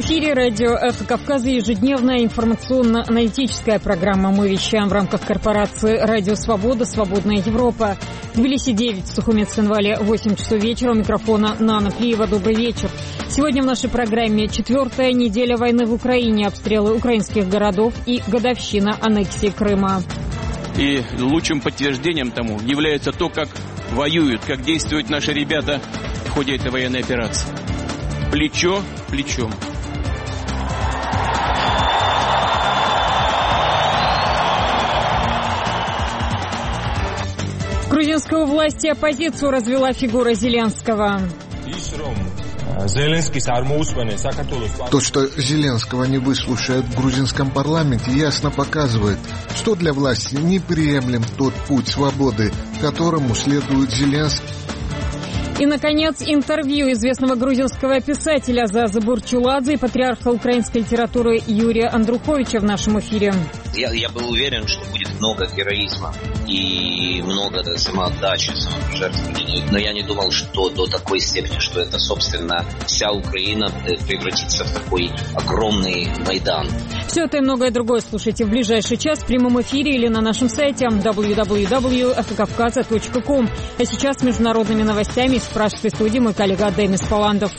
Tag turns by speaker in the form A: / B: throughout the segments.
A: эфире радио «Эхо Кавказа», ежедневная информационно-аналитическая программа. Мы вещаем в рамках корпорации «Радио Свобода», «Свободная Европа». В Тбилиси 9, в Сухумет-Цинвале 8 часов вечера. У микрофона Нана Плиева. Добрый вечер. Сегодня в нашей программе 4-я неделя войны в Украине, обстрелы украинских городов и годовщина аннексии Крыма.
B: И лучшим подтверждением тому является то, как воюют, как действуют наши ребята в ходе этой военной операции. Плечо к плечу.
A: Грузинская власть и оппозицию развела фигура Зеленского.
C: То, что Зеленского не выслушают в грузинском парламенте, ясно показывает, что для власти неприемлем тот путь свободы, которому следует Зеленский.
A: И, наконец, интервью известного грузинского писателя Зазы Бурчуладзе и патриарха украинской литературы Юрия Андруховича в нашем эфире.
D: Я был уверен, что будет много героизма и много самоотдачи, самопожертвования. Но я не думал, что до такой степени, что это, собственно, вся Украина превратится в такой огромный Майдан.
A: Все это и многое другое слушайте в ближайший час в прямом эфире или на нашем сайте www.эхокавказа.ком. А сейчас с международными новостями из пражской студии мой коллега Денис Паландов.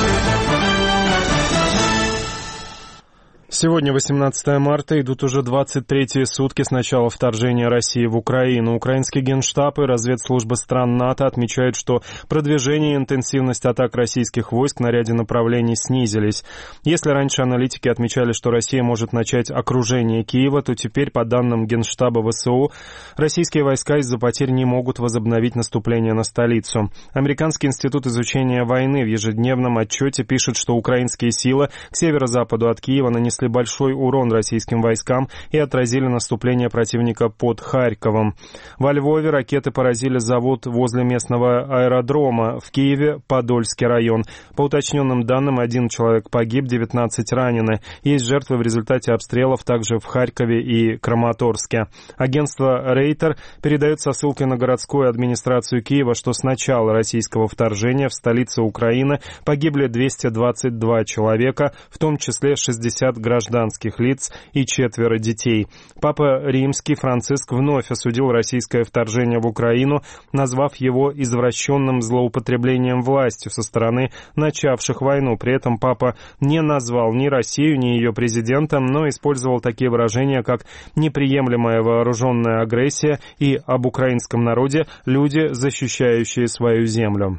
E: Сегодня 18 марта, идут уже 23-е сутки с начала вторжения России в Украину. Украинский генштаб и разведслужба стран НАТО отмечают, что продвижение и интенсивность атак российских войск на ряде направлений снизились. Если раньше аналитики отмечали, что Россия может начать окружение Киева, то теперь, по данным Генштаба ВСУ, российские войска из-за потерь не могут возобновить наступление на столицу. Американский институт изучения войны в ежедневном отчете пишет, что украинские силы к северо-западу от Киева нанесли большой урон российским войскам и отразили наступление противника под Харьковом. Во Львове ракеты поразили завод возле местного аэродрома. В Киеве — Подольский район. По уточненным данным, 1 человек погиб, 19 ранены. Есть жертвы в результате обстрелов также в Харькове и Краматорске. Агентство Рейтер передает со ссылкой на городскую администрацию Киева, что с начала российского вторжения в столице Украины погибли 222 человека, в том числе 60 гражданских лиц и 4 детей. Папа Римский Франциск вновь осудил российское вторжение в Украину, назвав его извращенным злоупотреблением властью со стороны начавших войну. При этом папа не назвал ни Россию, ни ее президента, но использовал такие выражения, как «неприемлемая вооруженная агрессия» и об украинском народе «люди, защищающие свою землю».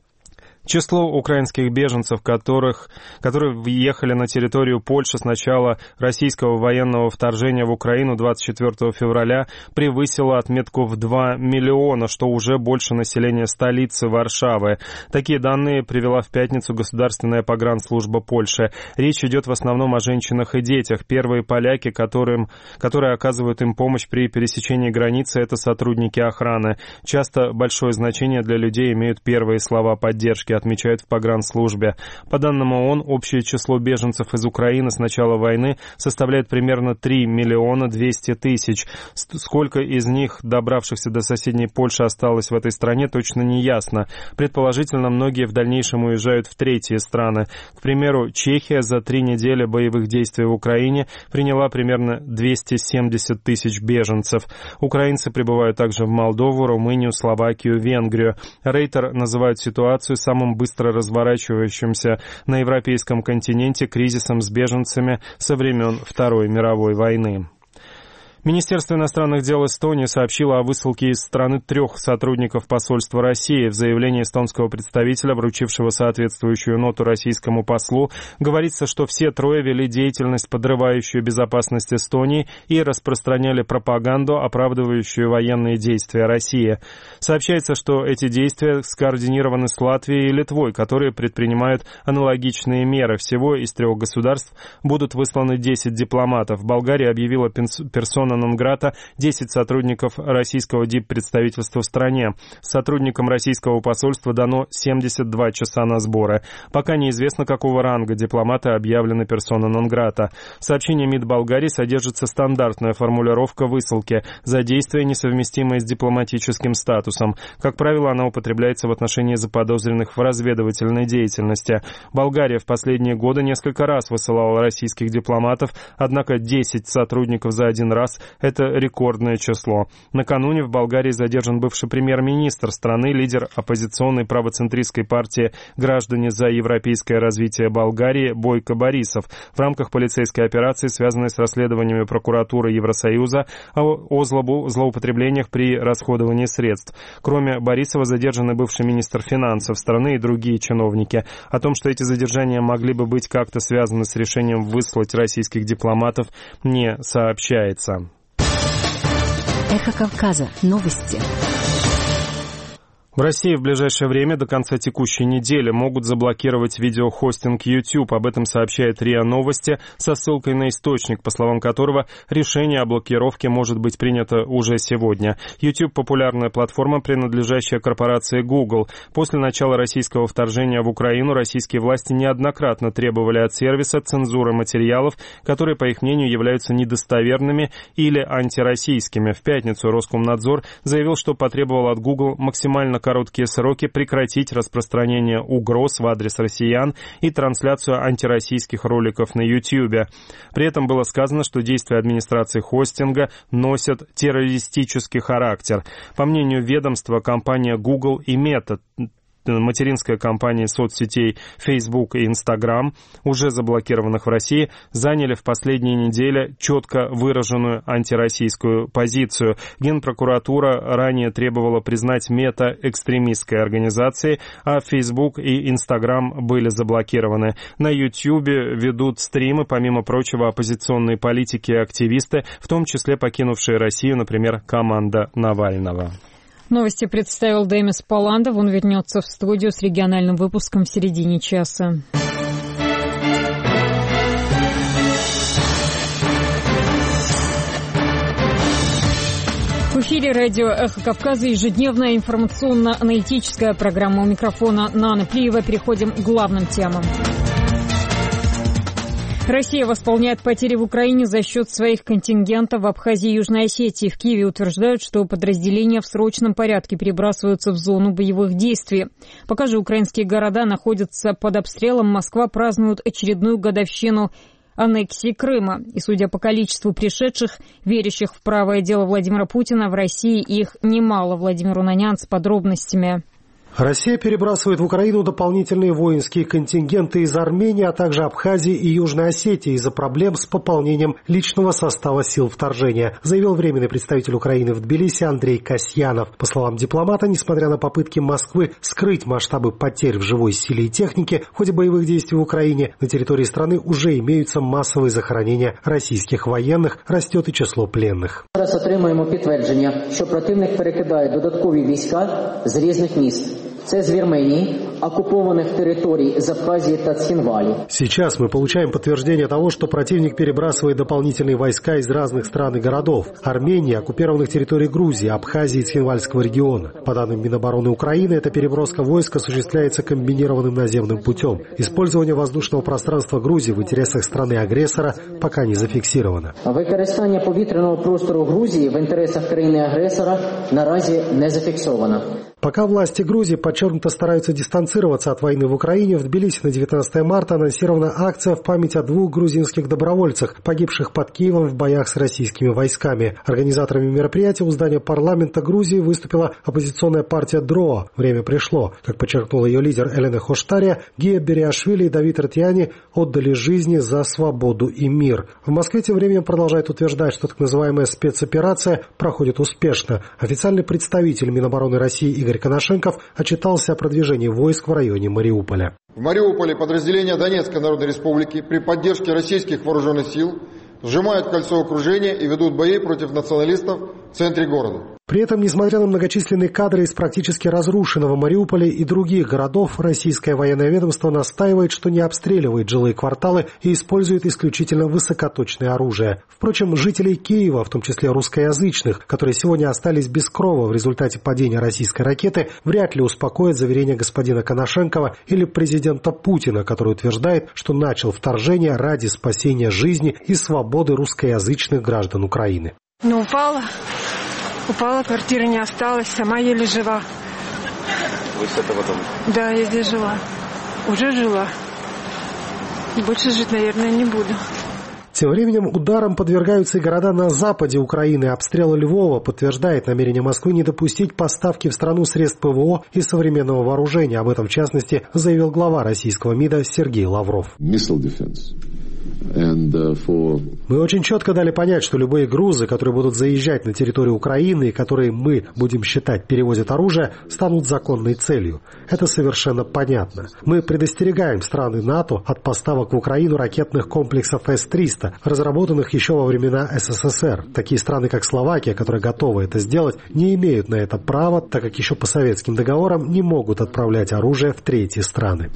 E: Число украинских беженцев, которые въехали на территорию Польши с начала российского военного вторжения в Украину 24 февраля, превысило отметку в 2 миллиона, что уже больше населения столицы Варшавы. Такие данные привела в пятницу Государственная погранслужба Польши. Речь идет в основном о женщинах и детях. Первые поляки, которые оказывают им помощь при пересечении границы, это сотрудники охраны. Часто большое значение для людей имеют первые слова поддержки, отмечают в погранслужбе. По данным ООН, общее число беженцев из Украины с начала войны составляет примерно 3 миллиона 200 тысяч. Сколько из них, добравшихся до соседней Польши, осталось в этой стране, точно не ясно. Предположительно, многие в дальнейшем уезжают в третьи страны. К примеру, Чехия за 3 недели боевых действий в Украине приняла примерно 270 тысяч беженцев. Украинцы прибывают также в Молдову, Румынию, Словакию, Венгрию. Рейтер называет ситуацию самым быстро разворачивающимся на европейском континенте кризисом с беженцами со времен Второй мировой войны. Министерство иностранных дел Эстонии сообщило о высылке из страны 3 сотрудников посольства России. В заявлении эстонского представителя, вручившего соответствующую ноту российскому послу, говорится, что все 3 вели деятельность, подрывающую безопасность Эстонии, и распространяли пропаганду, оправдывающую военные действия России. Сообщается, что эти действия скоординированы с Латвией и Литвой, которые предпринимают аналогичные меры. Всего из 3 государств будут высланы 10 дипломатов. Болгария объявила персонам нон-грата 10 сотрудников российского диппредставительства в стране. Сотрудникам российского посольства дано 72 часа на сборы. Пока неизвестно, какого ранга дипломаты объявлены персона нон-грата. В сообщении МИД Болгарии содержится стандартная формулировка высылки за действия, несовместимые с дипломатическим статусом. Как правило, она употребляется в отношении заподозренных в разведывательной деятельности. Болгария в последние годы несколько раз высылала российских дипломатов, однако 10 сотрудников за один раз – это рекордное число. Накануне в Болгарии задержан бывший премьер-министр страны, лидер оппозиционной правоцентристской партии «Граждане за европейское развитие Болгарии» Бойко Борисов в рамках полицейской операции, связанной с расследованиями прокуратуры Евросоюза о злоупотреблениях при расходовании средств. Кроме Борисова задержаны бывший министр финансов страны и другие чиновники. О том, что эти задержания могли бы быть как-то связаны с решением выслать российских дипломатов, не сообщается.
F: Эхо Кавказа. Новости.
E: В России в ближайшее время, до конца текущей недели, могут заблокировать видеохостинг YouTube. Об этом сообщает РИА Новости со ссылкой на источник, по словам которого решение о блокировке может быть принято уже сегодня. YouTube – популярная платформа, принадлежащая корпорации Google. После начала российского вторжения в Украину российские власти неоднократно требовали от сервиса цензуры материалов, которые, по их мнению, являются недостоверными или антироссийскими. В пятницу Роскомнадзор заявил, что потребовал от Google максимально короткие сроки прекратить распространение угроз в адрес россиян и трансляцию антироссийских роликов на YouTube. При этом было сказано, что действия администрации хостинга носят террористический характер. По мнению ведомства, компания Google и Meta, материнская компания соцсетей Facebook и Instagram, уже заблокированных в России, заняли в последние недели четко выраженную антироссийскую позицию. Генпрокуратура ранее требовала признать Мета экстремистской организацией, а Facebook и Instagram были заблокированы. На YouTube ведут стримы, помимо прочего, оппозиционные политики и активисты, в том числе покинувшие Россию, например, команда Навального.
A: Новости представил Демис Паландов. Он вернется в студию с региональным выпуском в середине часа. В эфире радио «Эхо Кавказа», ежедневная информационно-аналитическая программа. У микрофона Нана Плиева. Переходим к главным темам. Россия восполняет потери в Украине за счет своих контингентов в Абхазии и Южной Осетии. В Киеве утверждают, что подразделения в срочном порядке перебрасываются в зону боевых действий. Пока же украинские города находятся под обстрелом, Москва празднует очередную годовщину аннексии Крыма. И, судя по количеству пришедших, верящих в правое дело Владимира Путина, в России их немало. Владимир Унанян с подробностями.
G: Россия перебрасывает в Украину дополнительные воинские контингенты из Армении, а также Абхазии и Южной Осетии из-за проблем с пополнением личного состава сил вторжения, заявил временный представитель Украины в Тбилиси Андрей Касьянов. По словам дипломата, несмотря на попытки Москвы скрыть масштабы потерь в живой силе и технике в ходе боевых действий в Украине, на территории страны уже имеются массовые захоронения российских военных, растет и число пленных.
H: Зараз отримуємо підтвердження, що противник перекидає додаткові війська з різних міст. Це з Вірменії, оккупованных территорий Абхазии и Цхинвали.
G: Сейчас мы получаем подтверждение того, что противник перебрасывает дополнительные войска из разных стран и городов. Армении, оккупированных территорий Грузии, Абхазии и Цхинвальского региона. По данным Минобороны Украины, эта переброска войск осуществляется комбинированным наземным путем. Использование воздушного пространства Грузии в интересах страны-агрессора пока не зафиксировано.
H: Використання повітряного простору Грузії в интересах країни-агресора наразі не зафиксировано.
G: Пока власти Грузии подчеркнуто стараются дистанцироваться от войны в Украине, в Тбилиси на 19 марта анонсирована акция в память о 2 грузинских добровольцах, погибших под Киевом в боях с российскими войсками. Организаторами мероприятия у здания парламента Грузии выступила оппозиционная партия ДРОА. Время пришло. Как подчеркнула ее лидер Элена Хоштария, Гия Бериашвили и Давид Ратьяни отдали жизни за свободу и мир. В Москве тем временем продолжают утверждать, что так называемая спецоперация проходит успешно. Официальный представитель Минобороны России Игорь Коношенков отчитался о продвижении войск в районе Мариуполя.
I: В Мариуполе подразделения Донецкой Народной Республики при поддержке российских вооруженных сил сжимают кольцо окружения и ведут бои против националистов в центре города.
G: При этом, несмотря на многочисленные кадры из практически разрушенного Мариуполя и других городов, российское военное ведомство настаивает, что не обстреливает жилые кварталы и использует исключительно высокоточное оружие. Впрочем, жителей Киева, в том числе русскоязычных, которые сегодня остались без крова в результате падения российской ракеты, вряд ли успокоит заверение господина Коношенкова или президента Путина, который утверждает, что начал вторжение ради спасения жизни и свободы русскоязычных граждан Украины.
J: Упала, квартира не осталась, сама еле жива.
B: Вы с этого дома?
J: Да, я здесь жила. Уже жила. Больше жить, наверное, не буду.
G: Тем временем ударам подвергаются и города на западе Украины. Обстрел Львова подтверждает намерение Москвы не допустить поставки в страну средств ПВО и современного вооружения. Об этом, в частности, заявил глава российского МИДа Сергей Лавров. Мы очень четко дали понять, что любые грузы, которые будут заезжать на территорию Украины и которые мы будем считать перевозят оружие, станут законной целью. Это совершенно понятно. Мы предостерегаем страны НАТО от поставок в Украину ракетных комплексов С-300, разработанных еще во времена СССР. Такие страны, как Словакия, которые готовы это сделать, не имеют на это права, так как еще по советским договорам не могут отправлять оружие в третьи страны.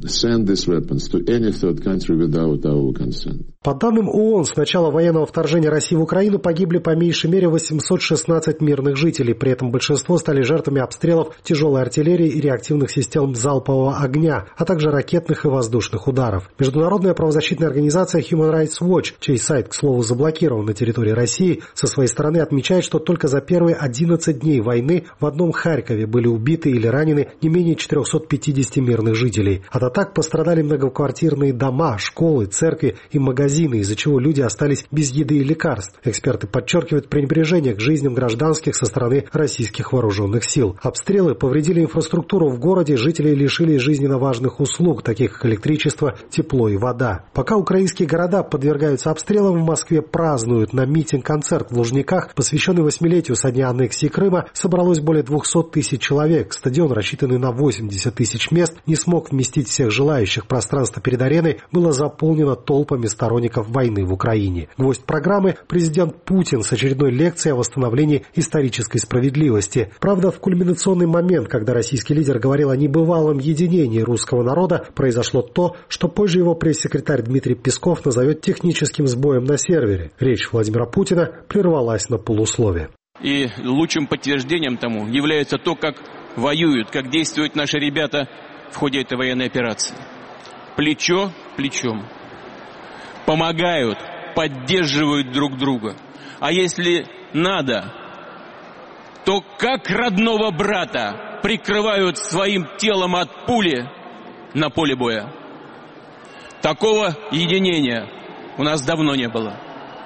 G: По данным ООН, с начала военного вторжения России в Украину погибли по меньшей мере 816 мирных жителей. При этом большинство стали жертвами обстрелов тяжелой артиллерии и реактивных систем залпового огня, а также ракетных и воздушных ударов. Международная правозащитная организация Human Rights Watch, чей сайт, к слову, заблокирован на территории России, со своей стороны отмечает, что только за первые 11 дней войны в одном Харькове были убиты или ранены не менее 450 мирных жителей. От атак пострадали многоквартирные дома, школы, церкви и магазины, из-за чего люди остались без еды и лекарств. Эксперты подчеркивают пренебрежение к жизням гражданских со стороны российских вооруженных сил. Обстрелы повредили инфраструктуру в городе, жителей лишили жизненно важных услуг, таких как электричество, тепло и вода. Пока украинские города подвергаются обстрелам, в Москве празднуют. На митинг-концерт в Лужниках, посвященный 8-летию со дня аннексии Крыма, собралось более 200 тысяч человек. Стадион, рассчитанный на 80 тысяч мест, не смог вместить всех желающих. Пространство перед ареной было заполнено толпами сторонников войны в Украине. Гвоздь программы – президент Путин с очередной лекцией о восстановлении исторической справедливости. Правда, в кульминационный момент, когда российский лидер говорил о небывалом единении русского народа, произошло то, что позже его пресс-секретарь Дмитрий Песков назовет техническим сбоем на сервере. Речь Владимира Путина прервалась на полуслове.
B: И лучшим подтверждением тому является то, как воюют, как действуют наши ребята в ходе этой военной операции. Плечо плечом. Помогают, поддерживают друг друга. А если надо, то как родного брата прикрывают своим телом от пули на поле боя. Такого единения у нас давно не было.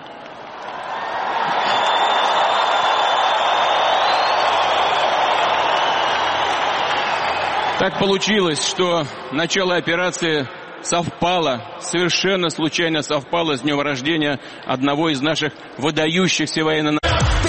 B: Так получилось, что начало операции совершенно случайно совпало с днем рождения одного из наших выдающихся военнослужащих.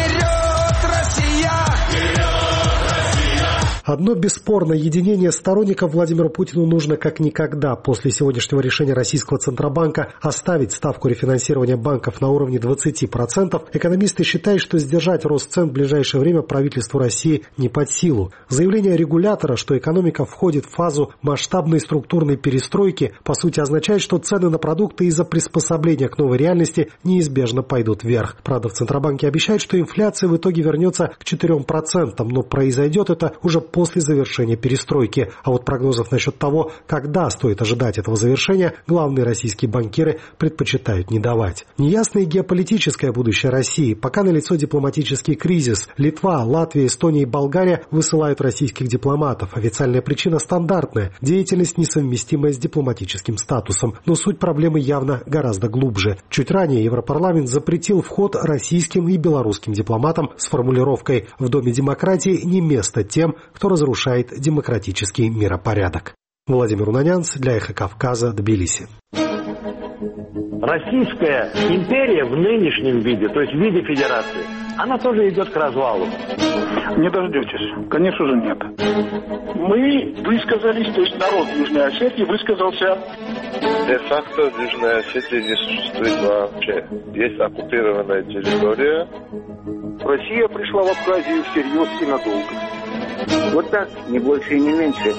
G: Одно бесспорно, единение сторонников Владимиру Путину нужно как никогда. После сегодняшнего решения российского Центробанка оставить ставку рефинансирования банков на уровне 20%, экономисты считают, что сдержать рост цен в ближайшее время правительству России не под силу. Заявление регулятора, что экономика входит в фазу масштабной структурной перестройки, по сути означает, что цены на продукты из-за приспособления к новой реальности неизбежно пойдут вверх. Правда, в Центробанке обещают, что инфляция в итоге вернется к 4%, но произойдет это уже после завершения перестройки. А вот прогнозов насчет того, когда стоит ожидать этого завершения, главные российские банкиры предпочитают не давать. Неясно и геополитическое будущее России. Пока налицо дипломатический кризис. Литва, Латвия, Эстония и Болгария высылают российских дипломатов. Официальная причина стандартная – деятельность, несовместимая с дипломатическим статусом. Но суть проблемы явно гораздо глубже. Чуть ранее Европарламент запретил вход российским и белорусским дипломатам с формулировкой «В Доме демократии не место тем, кто разрушает демократический миропорядок». Владимир Унанянц для Эхо Кавказа, Тбилиси.
K: Российская империя в нынешнем виде, то есть в виде федерации, она тоже идет к развалу.
L: Не дождетесь. Конечно же, нет. Мы высказались, то есть народ Южной Осетии высказался.
M: Де-факто в Южной Осетии не существует вообще. Есть оккупированная территория.
L: Россия пришла в Абхазию всерьез и надолго.
N: Вот так, не больше и не меньше.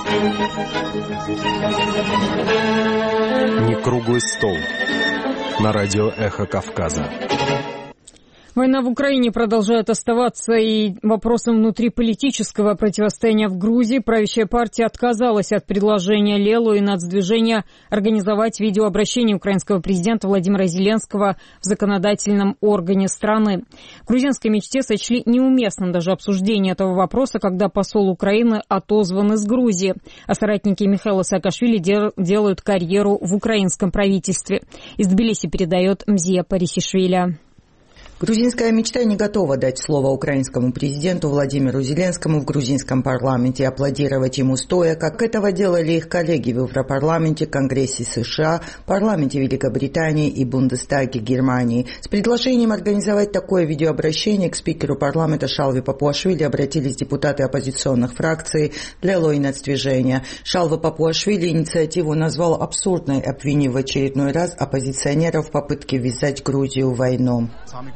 E: Не круглый стол. На радио «Эхо Кавказа».
A: Война в Украине продолжает оставаться и вопросом внутриполитического противостояния в Грузии. Правящая партия отказалась от предложения Лелу и нацдвижения организовать видеообращение украинского президента Владимира Зеленского в законодательном органе страны. В грузинской мечте сочли неуместным даже обсуждение этого вопроса, когда посол Украины отозван из Грузии, а соратники Михаила Саакашвили делают карьеру в украинском правительстве. Из Тбилиси передает Мзия Парисишвили.
O: Грузинская мечта не готова дать слово украинскому президенту Владимиру Зеленскому в грузинском парламенте и аплодировать ему стоя, как этого делали их коллеги в Европарламенте, Конгрессе США, парламенте Великобритании и Бундестаге Германии. С предложением организовать такое видеообращение к спикеру парламента Шалви Папуашвили обратились депутаты оппозиционных фракций Лело и нацдвижения. Шалва Папуашвили инициативу назвал абсурдной, обвинив в очередной раз оппозиционеров в попытке ввязать Грузию в войну.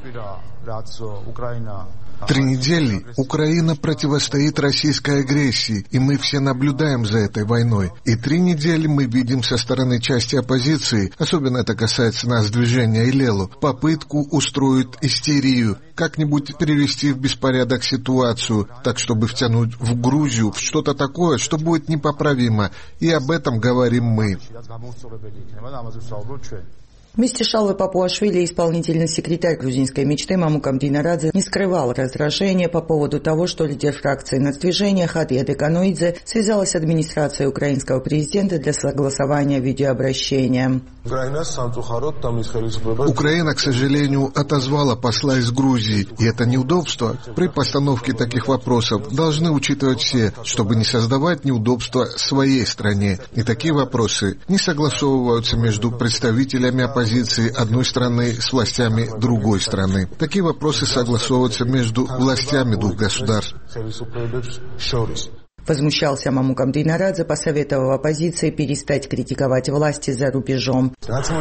C: 3 недели Украина противостоит российской агрессии, и мы все наблюдаем за этой войной. И 3 недели мы видим со стороны части оппозиции, особенно это касается нас, движения и Лелу, попытку устроить истерию, как-нибудь привести в беспорядок ситуацию, так чтобы втянуть в Грузию в что-то такое, что будет непоправимо. И об этом говорим мы.
O: Вместе с Шалвой Папуашвили исполнительный секретарь грузинской мечты Мамукам Динарадзе не скрывал раздражения по поводу того, что лидер фракции нацдвижения Хатия Деканоидзе связалась с администрацией украинского президента для согласования видеообращения.
C: Украина, к сожалению, отозвала посла из Грузии, и это неудобство при постановке таких вопросов должны учитывать все, чтобы не создавать неудобства своей стране. И такие вопросы не согласовываются между представителями оппозиции одной страны с властями другой страны. Такие вопросы согласовываются между властями двух государств.
O: Возмущался Мамукам Динарадзе, посоветовав оппозиции перестать критиковать власти за рубежом.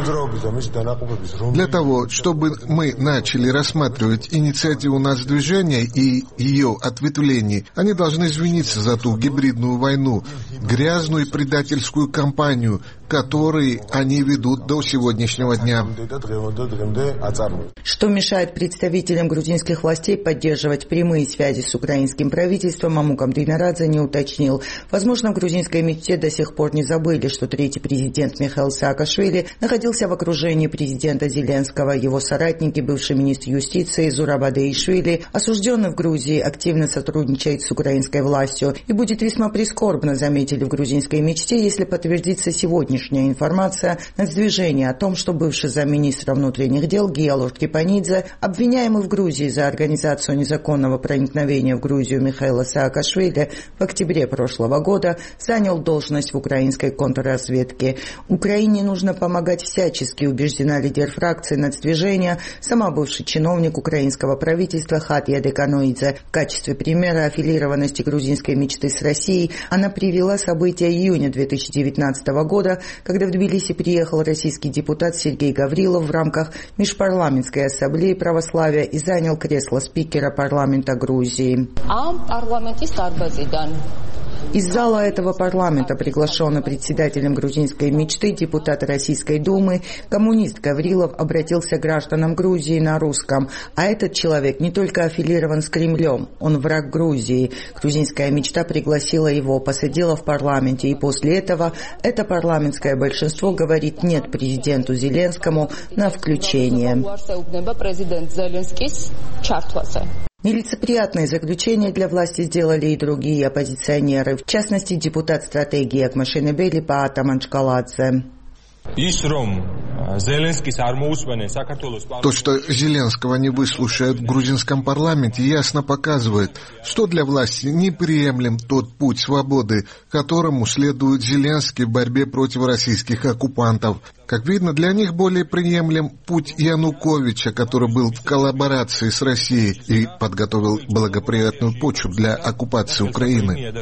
C: Для того, чтобы мы начали рассматривать инициативу нацдвижения и ее ответвлений, они должны извиниться за ту гибридную войну, грязную и предательскую кампанию, которые они ведут до сегодняшнего дня.
O: Что мешает представителям грузинских властей поддерживать прямые связи с украинским правительством, Мамукам Динарадзе не уточнил. Возможно, в грузинской мечте до сих пор не забыли, что третий президент Михаил Саакашвили находился в окружении президента Зеленского. Его соратники, бывший министр юстиции Зураб Адеишвили, осужденный в Грузии, активно сотрудничает с украинской властью. И будет весьма прискорбно, заметили в грузинской мечте, если подтвердится сегодняшняя информация нацдвижения о том, что бывший замминистра внутренних дел Гиалурд Кипанидзе, обвиняемый в Грузии за организацию незаконного проникновения в Грузию Михаила Саакашвили в октябре прошлого года, занял должность в украинской контрразведке. Украине нужно помогать всячески, убеждена лидер фракции нацдвижения, сама бывший чиновник украинского правительства Хатия Деканоидзе. В качестве примера аффилированности грузинской мечты с Россией она привела события июня 2019 года, когда в Тбилиси приехал российский депутат Сергей Гаврилов в рамках Межпарламентской ассамблеи православия и занял кресло спикера парламента Грузии. Из зала этого парламента, приглашенный председателем грузинской мечты, депутат Российской Думы, коммунист Гаврилов обратился к гражданам Грузии на русском. А этот человек не только аффилирован с Кремлем, он враг Грузии. Грузинская мечта пригласила его, посадила в парламенте, и после этого это парламентское большинство говорит «нет» президенту Зеленскому на включение. Нелицеприятные заключения для власти сделали и другие оппозиционеры, в частности, депутат стратегии Акмашинебели Паата Манчкаладзе.
C: То, что Зеленского не выслушают в грузинском парламенте, ясно показывает, что для власти неприемлем тот путь свободы, которому следует Зеленский в борьбе против российских оккупантов. Как видно, для них более приемлем путь Януковича, который был в коллаборации с Россией и подготовил благоприятную почву для оккупации Украины.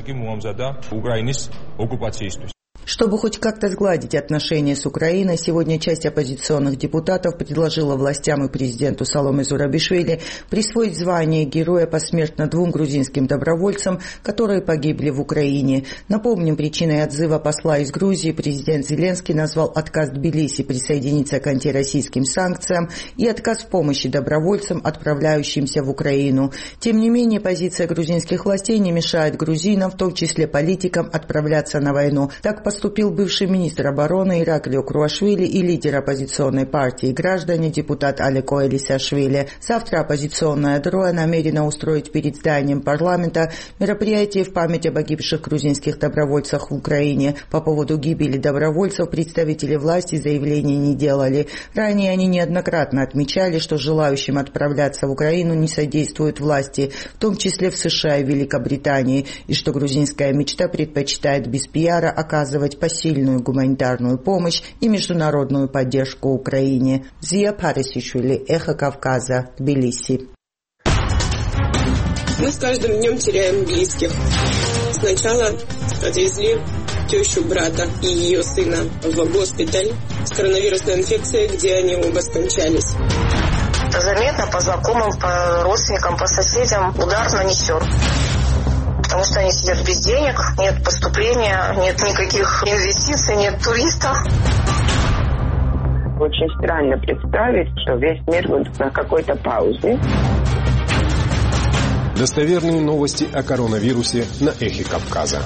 O: Чтобы хоть как-то сгладить отношения с Украиной, сегодня часть оппозиционных депутатов предложила властям и президенту Саломе Зурабишвили присвоить звание героя посмертно 2 грузинским добровольцам, которые погибли в Украине. Напомним, причиной отзыва посла из Грузии президент Зеленский назвал отказ Тбилиси присоединиться к антироссийским санкциям и отказ в помощи добровольцам, отправляющимся в Украину. Тем не менее, позиция грузинских властей не мешает грузинам, в том числе политикам, отправляться на войну. Так поступил бывший министр обороны Ираклио Круашвили и лидер оппозиционной партии «Граждане» депутат Алеко Элисашвили. Завтра оппозиционная ДРО намерена устроить перед зданием парламента мероприятие в память о погибших грузинских добровольцах в Украине. По поводу гибели добровольцев представители власти заявлений не делали. Ранее они неоднократно отмечали, что желающим отправляться в Украину не содействуют власти, в том числе в США и Великобритании, и что грузинская мечта предпочитает без пиара оказывать посильную гуманитарную помощь и международную поддержку Украине. Зия Парисишвили, Эхо Кавказа, Тбилиси.
P: Мы с каждым днем теряем близких. Сначала отвезли тещу брата и ее сына в госпиталь с коронавирусной инфекцией, где они оба скончались.
Q: Заметно по знакомым, по родственникам, по соседям удар нанесен. Потому что они сидят без денег, нет поступления, нет никаких инвестиций, нет туристов.
R: Очень странно представить, что весь мир будет на какой-то паузе.
S: Достоверные новости о коронавирусе на Эхе Кавказа.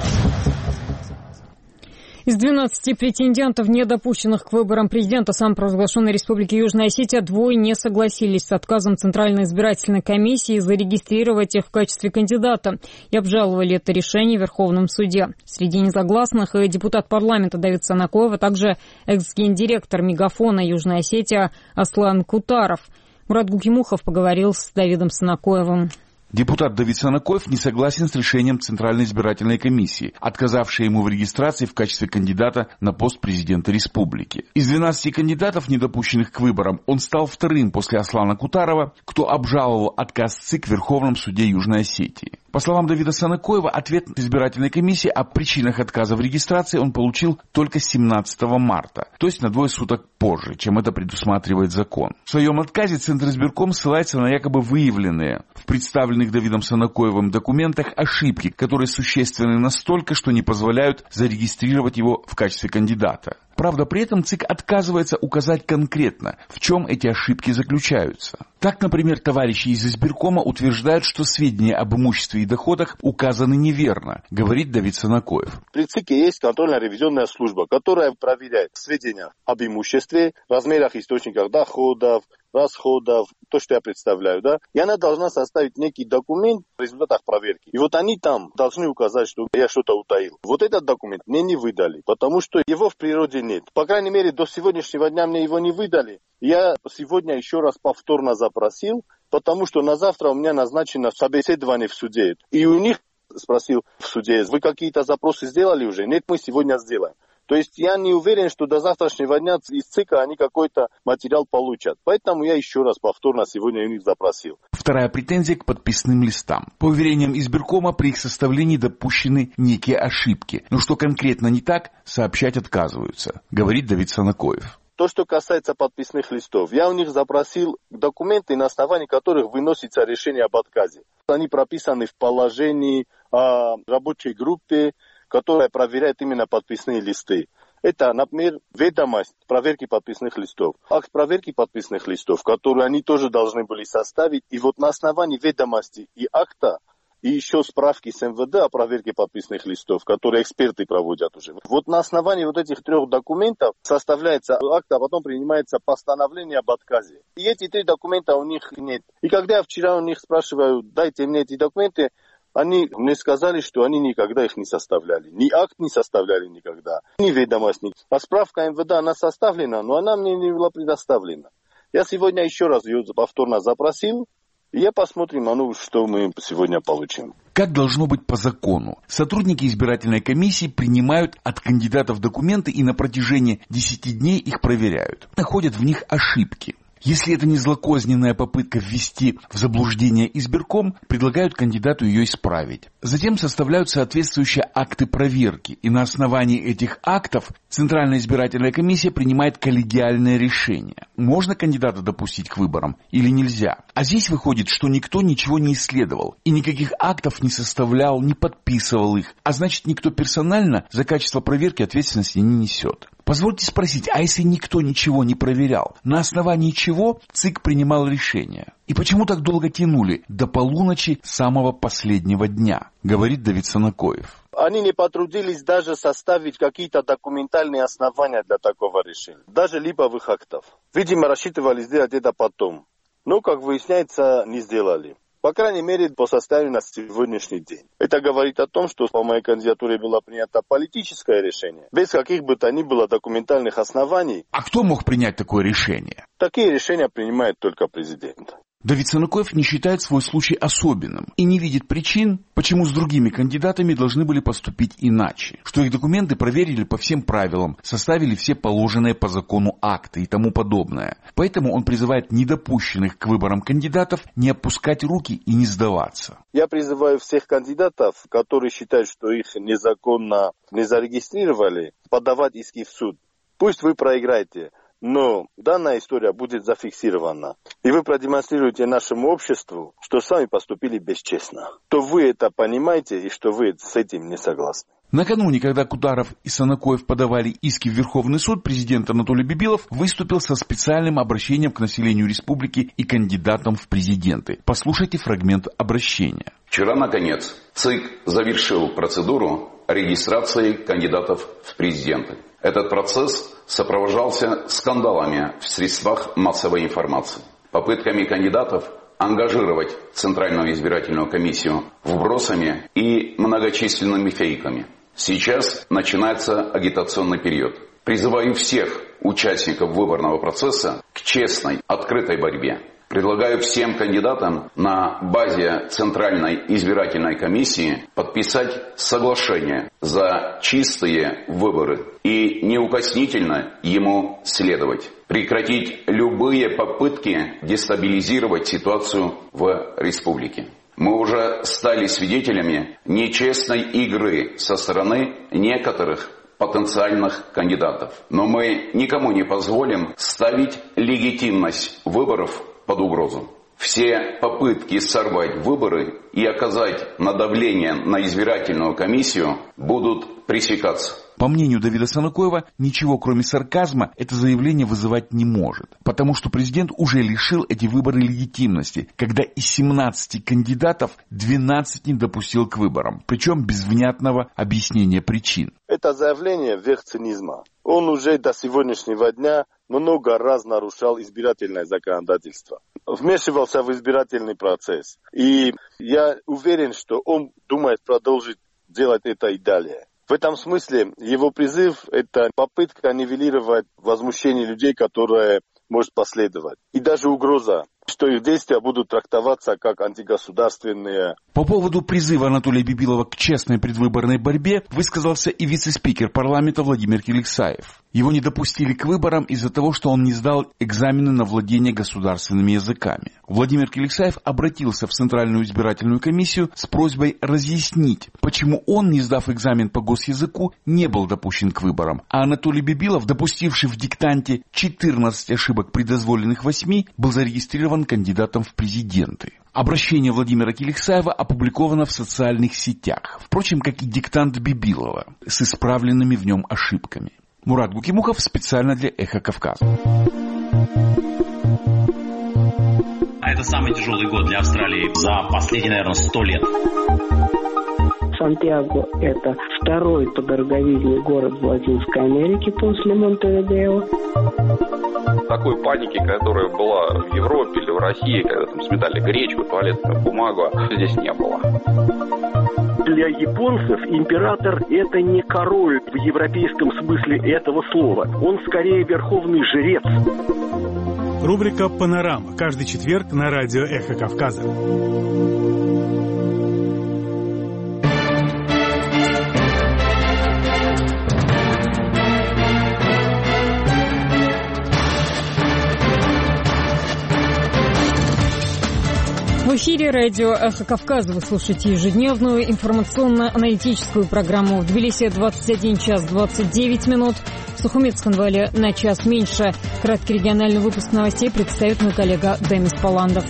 A: Из 12 претендентов, не допущенных к выборам президента самопровозглашенной Республики Южная Осетия, 2 не согласились с отказом Центральной избирательной комиссии зарегистрировать их в качестве кандидата и обжаловали это решение в Верховном суде. Среди несогласных и депутат парламента Давид Санакоев, а также экс-гендиректор Мегафона Южная Осетия Аслан Кутаров. Мурат Гукимухов поговорил с Давидом Санакоевым.
T: Депутат Давид Санакоев не согласен с решением Центральной избирательной комиссии, отказавшей ему в регистрации в качестве кандидата на пост президента республики. Из 12 кандидатов, не допущенных к выборам, он стал вторым после Аслана Кутарова, кто обжаловал отказ ЦИК в Верховном суде Южной Осетии. По словам Давида Санакоева, ответ избирательной комиссии о причинах отказа в регистрации он получил только 17 марта, то есть на 2 суток позже, чем это предусматривает закон. В своем отказе Центр избирком ссылается на якобы выявленные в представленных Давидом Санакоевым документах ошибки, которые существенны настолько, что не позволяют зарегистрировать его в качестве кандидата. Правда, при этом ЦИК отказывается указать конкретно, в чем эти ошибки заключаются. Так, например, товарищи из избиркома утверждают, что сведения об имуществе и доходах указаны неверно, говорит Давид Санакоев.
U: При ЦИКе есть контрольно-ревизионная служба, которая проверяет сведения об имуществе, размерах, источниках доходов, расходов, то, что я представляю, да, и она должна составить некий документ в результатах проверки. И вот они там должны указать, что я что-то утаил. Вот этот документ мне не выдали, потому что его в природе нет. По крайней мере, до сегодняшнего дня мне его не выдали. Я сегодня еще раз повторно запросил, потому что на завтра у меня назначено собеседование в суде. И у них спросил в суде, вы какие-то запросы сделали уже? Нет, мы сегодня сделаем. То есть я не уверен, что до завтрашнего дня из ЦИКа они какой-то материал получат. Поэтому я еще раз повторно сегодня у них запросил.
T: Вторая претензия к подписным листам. По уверениям избиркома, при их составлении допущены некие ошибки. Но что конкретно не так, сообщать отказываются, говорит Давид Санакоев.
U: То, что касается подписных листов, я у них запросил документы, на основании которых выносится решение об отказе. Они прописаны в положении о рабочей группе, которая проверяет именно подписные листы. Это, например, ведомость проверки подписных листов. Акт проверки подписных листов, который они тоже должны были составить. И вот на основании ведомости и акта, и еще справки с МВД о проверке подписных листов, которые эксперты проводят уже. Вот на основании вот этих 3 документов составляется акт, а потом принимается постановление об отказе. И эти 3 документа у них нет. И когда я вчера у них спрашиваю, дайте мне эти документы, Они мне сказали, что они никогда их не составляли. Ни акт не составляли никогда, ни ведомость. А справка МВД, она составлена, но она мне не была предоставлена. Я сегодня еще раз ее повторно запросил. И посмотрим, что мы сегодня получим.
T: Как должно быть по закону? Сотрудники избирательной комиссии принимают от кандидатов документы и на протяжении 10 дней их проверяют. Находят в них ошибки. Если это не злокозненная попытка ввести в заблуждение избирком, предлагают кандидату ее исправить. Затем составляют соответствующие акты проверки, и на основании этих актов Центральная избирательная комиссия принимает коллегиальное решение. Можно кандидата допустить к выборам или нельзя? А здесь выходит, что никто ничего не исследовал, и никаких актов не составлял, не подписывал их, а значит, никто персонально за качество проверки ответственности не несет. Позвольте спросить, а если никто ничего не проверял, на основании чего ЦИК принимал решение? И почему так долго тянули, до полуночи самого последнего дня, говорит Давид Санакоев.
U: Они не потрудились даже составить какие-то документальные основания для такого решения. Даже липовых актов. Видимо, рассчитывали сделать это потом. Но, как выясняется, не сделали. По крайней мере, по состоянию на сегодняшний день. Это говорит о том, что по моей кандидатуре было принято политическое решение, без каких бы то ни было документальных оснований.
T: А кто мог принять такое решение?
U: Такие решения принимает только президент.
T: Давид Санакоев не считает свой случай особенным и не видит причин, почему с другими кандидатами должны были поступить иначе. Что их документы проверили по всем правилам, составили все положенные по закону акты и тому подобное. Поэтому он призывает недопущенных к выборам кандидатов не опускать руки и не сдаваться.
U: Я призываю всех кандидатов, которые считают, что их незаконно не зарегистрировали, подавать иски в суд. Пусть вы проиграете. Но данная история будет зафиксирована. И вы продемонстрируете нашему обществу, что сами поступили бесчестно. То вы это понимаете и что вы с этим не согласны.
T: Накануне, когда Кударов и Санакоев подавали иски в Верховный суд, президент Анатолий Бибилов выступил со специальным обращением к населению республики и кандидатам в президенты. Послушайте фрагмент обращения.
D: Вчера, наконец, ЦИК завершил процедуру регистрации кандидатов в президенты. Этот процесс сопровождался скандалами в средствах массовой информации, попытками кандидатов ангажировать Центральную избирательную комиссию вбросами и многочисленными фейками. Сейчас начинается агитационный период. Призываю всех участников выборного процесса к честной, открытой борьбе. Предлагаю всем кандидатам на базе Центральной избирательной комиссии подписать соглашение за чистые выборы и неукоснительно ему следовать. Прекратить любые попытки дестабилизировать ситуацию в республике. Мы уже стали свидетелями нечестной игры со стороны некоторых потенциальных кандидатов. Но мы никому не позволим ставить легитимность выборов под угрозу. Все попытки сорвать выборы и оказать давление на избирательную комиссию будут пресекаться.
T: По мнению Давида Санакоева, ничего кроме сарказма это заявление вызывать не может, потому что президент уже лишил эти выборы легитимности, когда из 17 кандидатов 12 не допустил к выборам, причем без внятного объяснения причин.
U: Это заявление верх цинизма. Он уже до сегодняшнего дня много раз нарушал избирательное законодательство, вмешивался в избирательный процесс. И я уверен, что он думает продолжить делать это и далее. В этом смысле его призыв – это попытка нивелировать возмущение людей, которое может последовать. И даже угроза, что их действия будут трактоваться как антигосударственные.
T: По поводу призыва Анатолия Бибилова к честной предвыборной борьбе высказался и вице-спикер парламента Владимир Киликсаев. Его не допустили к выборам из-за того, что он не сдал экзамены на владение государственными языками. Владимир Киликсаев обратился в Центральную избирательную комиссию с просьбой разъяснить, почему он, не сдав экзамен по госязыку, не был допущен к выборам, а Анатолий Бибилов, допустивший в диктанте 14 ошибок при дозволенных 8, был зарегистрирован кандидатом в президенты. Обращение Владимира Киликсаева опубликовано в социальных сетях, впрочем, как и диктант Бибилова с исправленными в нем ошибками. Мурат Гукимухов специально для «Эхо Кавказа».
V: Это самый тяжелый год для Австралии за последние, наверное, 100 лет.
R: Сантьяго – это второй по дороговизне город в Латинской Америке после Монтевидео.
W: Такой паники, которая была в Европе или в России, когда там сметали гречку, туалетную бумагу, здесь не было.
K: Для японцев император – это не король в европейском смысле этого слова. Он скорее верховный жрец.
F: Рубрика «Панорама». Каждый четверг на радио «Эхо Кавказа».
A: В эфире радио «Эхо Кавказа». Вы слушаете ежедневную информационно-аналитическую программу. В Тбилиси 21 час 29 минут. В Сухуми Цхинвале на час меньше. Краткий региональный выпуск новостей представит мой коллега Демис Паландов.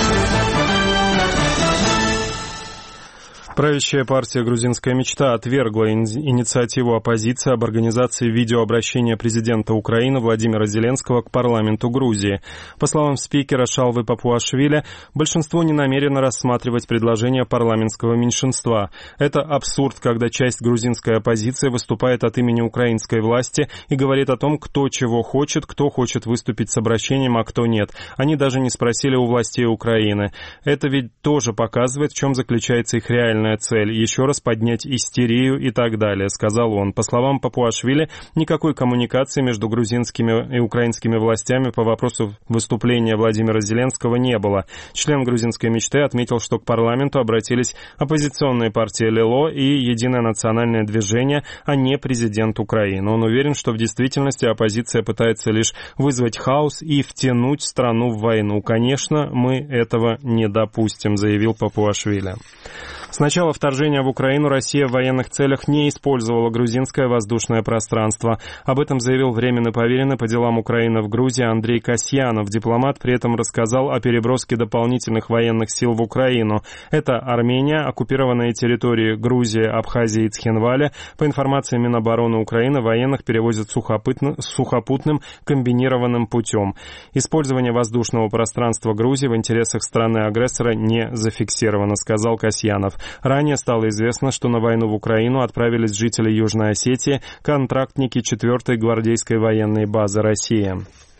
E: Правящая партия «Грузинская мечта» отвергла инициативу оппозиции об организации видеообращения президента Украины Владимира Зеленского к парламенту Грузии. По словам спикера Шалвы Папуашвили, большинство не намерено рассматривать предложение парламентского меньшинства. Это абсурд, когда часть грузинской оппозиции выступает от имени украинской власти и говорит о том, кто чего хочет, кто хочет выступить с обращением, а кто нет. Они даже не спросили у властей Украины. Это ведь тоже показывает, в чем заключается их реальная цель – еще раз поднять истерию и так далее, сказал он. По словам Папуашвили, никакой коммуникации между грузинскими и украинскими властями по вопросу выступления Владимира Зеленского не было. Член «Грузинской мечты» отметил, что к парламенту обратились оппозиционные партии ЛИЛО и Единое национальное движение, а не президент Украины. Он уверен, что в действительности оппозиция пытается лишь вызвать хаос и втянуть страну в войну. Конечно, мы этого не допустим, заявил Папуашвили. С начала вторжения в Украину Россия в военных целях не использовала грузинское воздушное пространство. Об этом заявил временный поверенный по делам Украины в Грузии Андрей Касьянов. Дипломат при этом рассказал о переброске дополнительных военных сил в Украину. Это Армения, оккупированные территории Грузии, Абхазии и Цхинваля. По информации Минобороны Украины, военных перевозят сухопутным комбинированным путем. Использование воздушного пространства Грузии в интересах страны-агрессора не зафиксировано, сказал Касьянов. Ранее стало известно, что на войну в Украину отправились жители Южной Осетии, контрактники 4-й гвардейской военной базы России.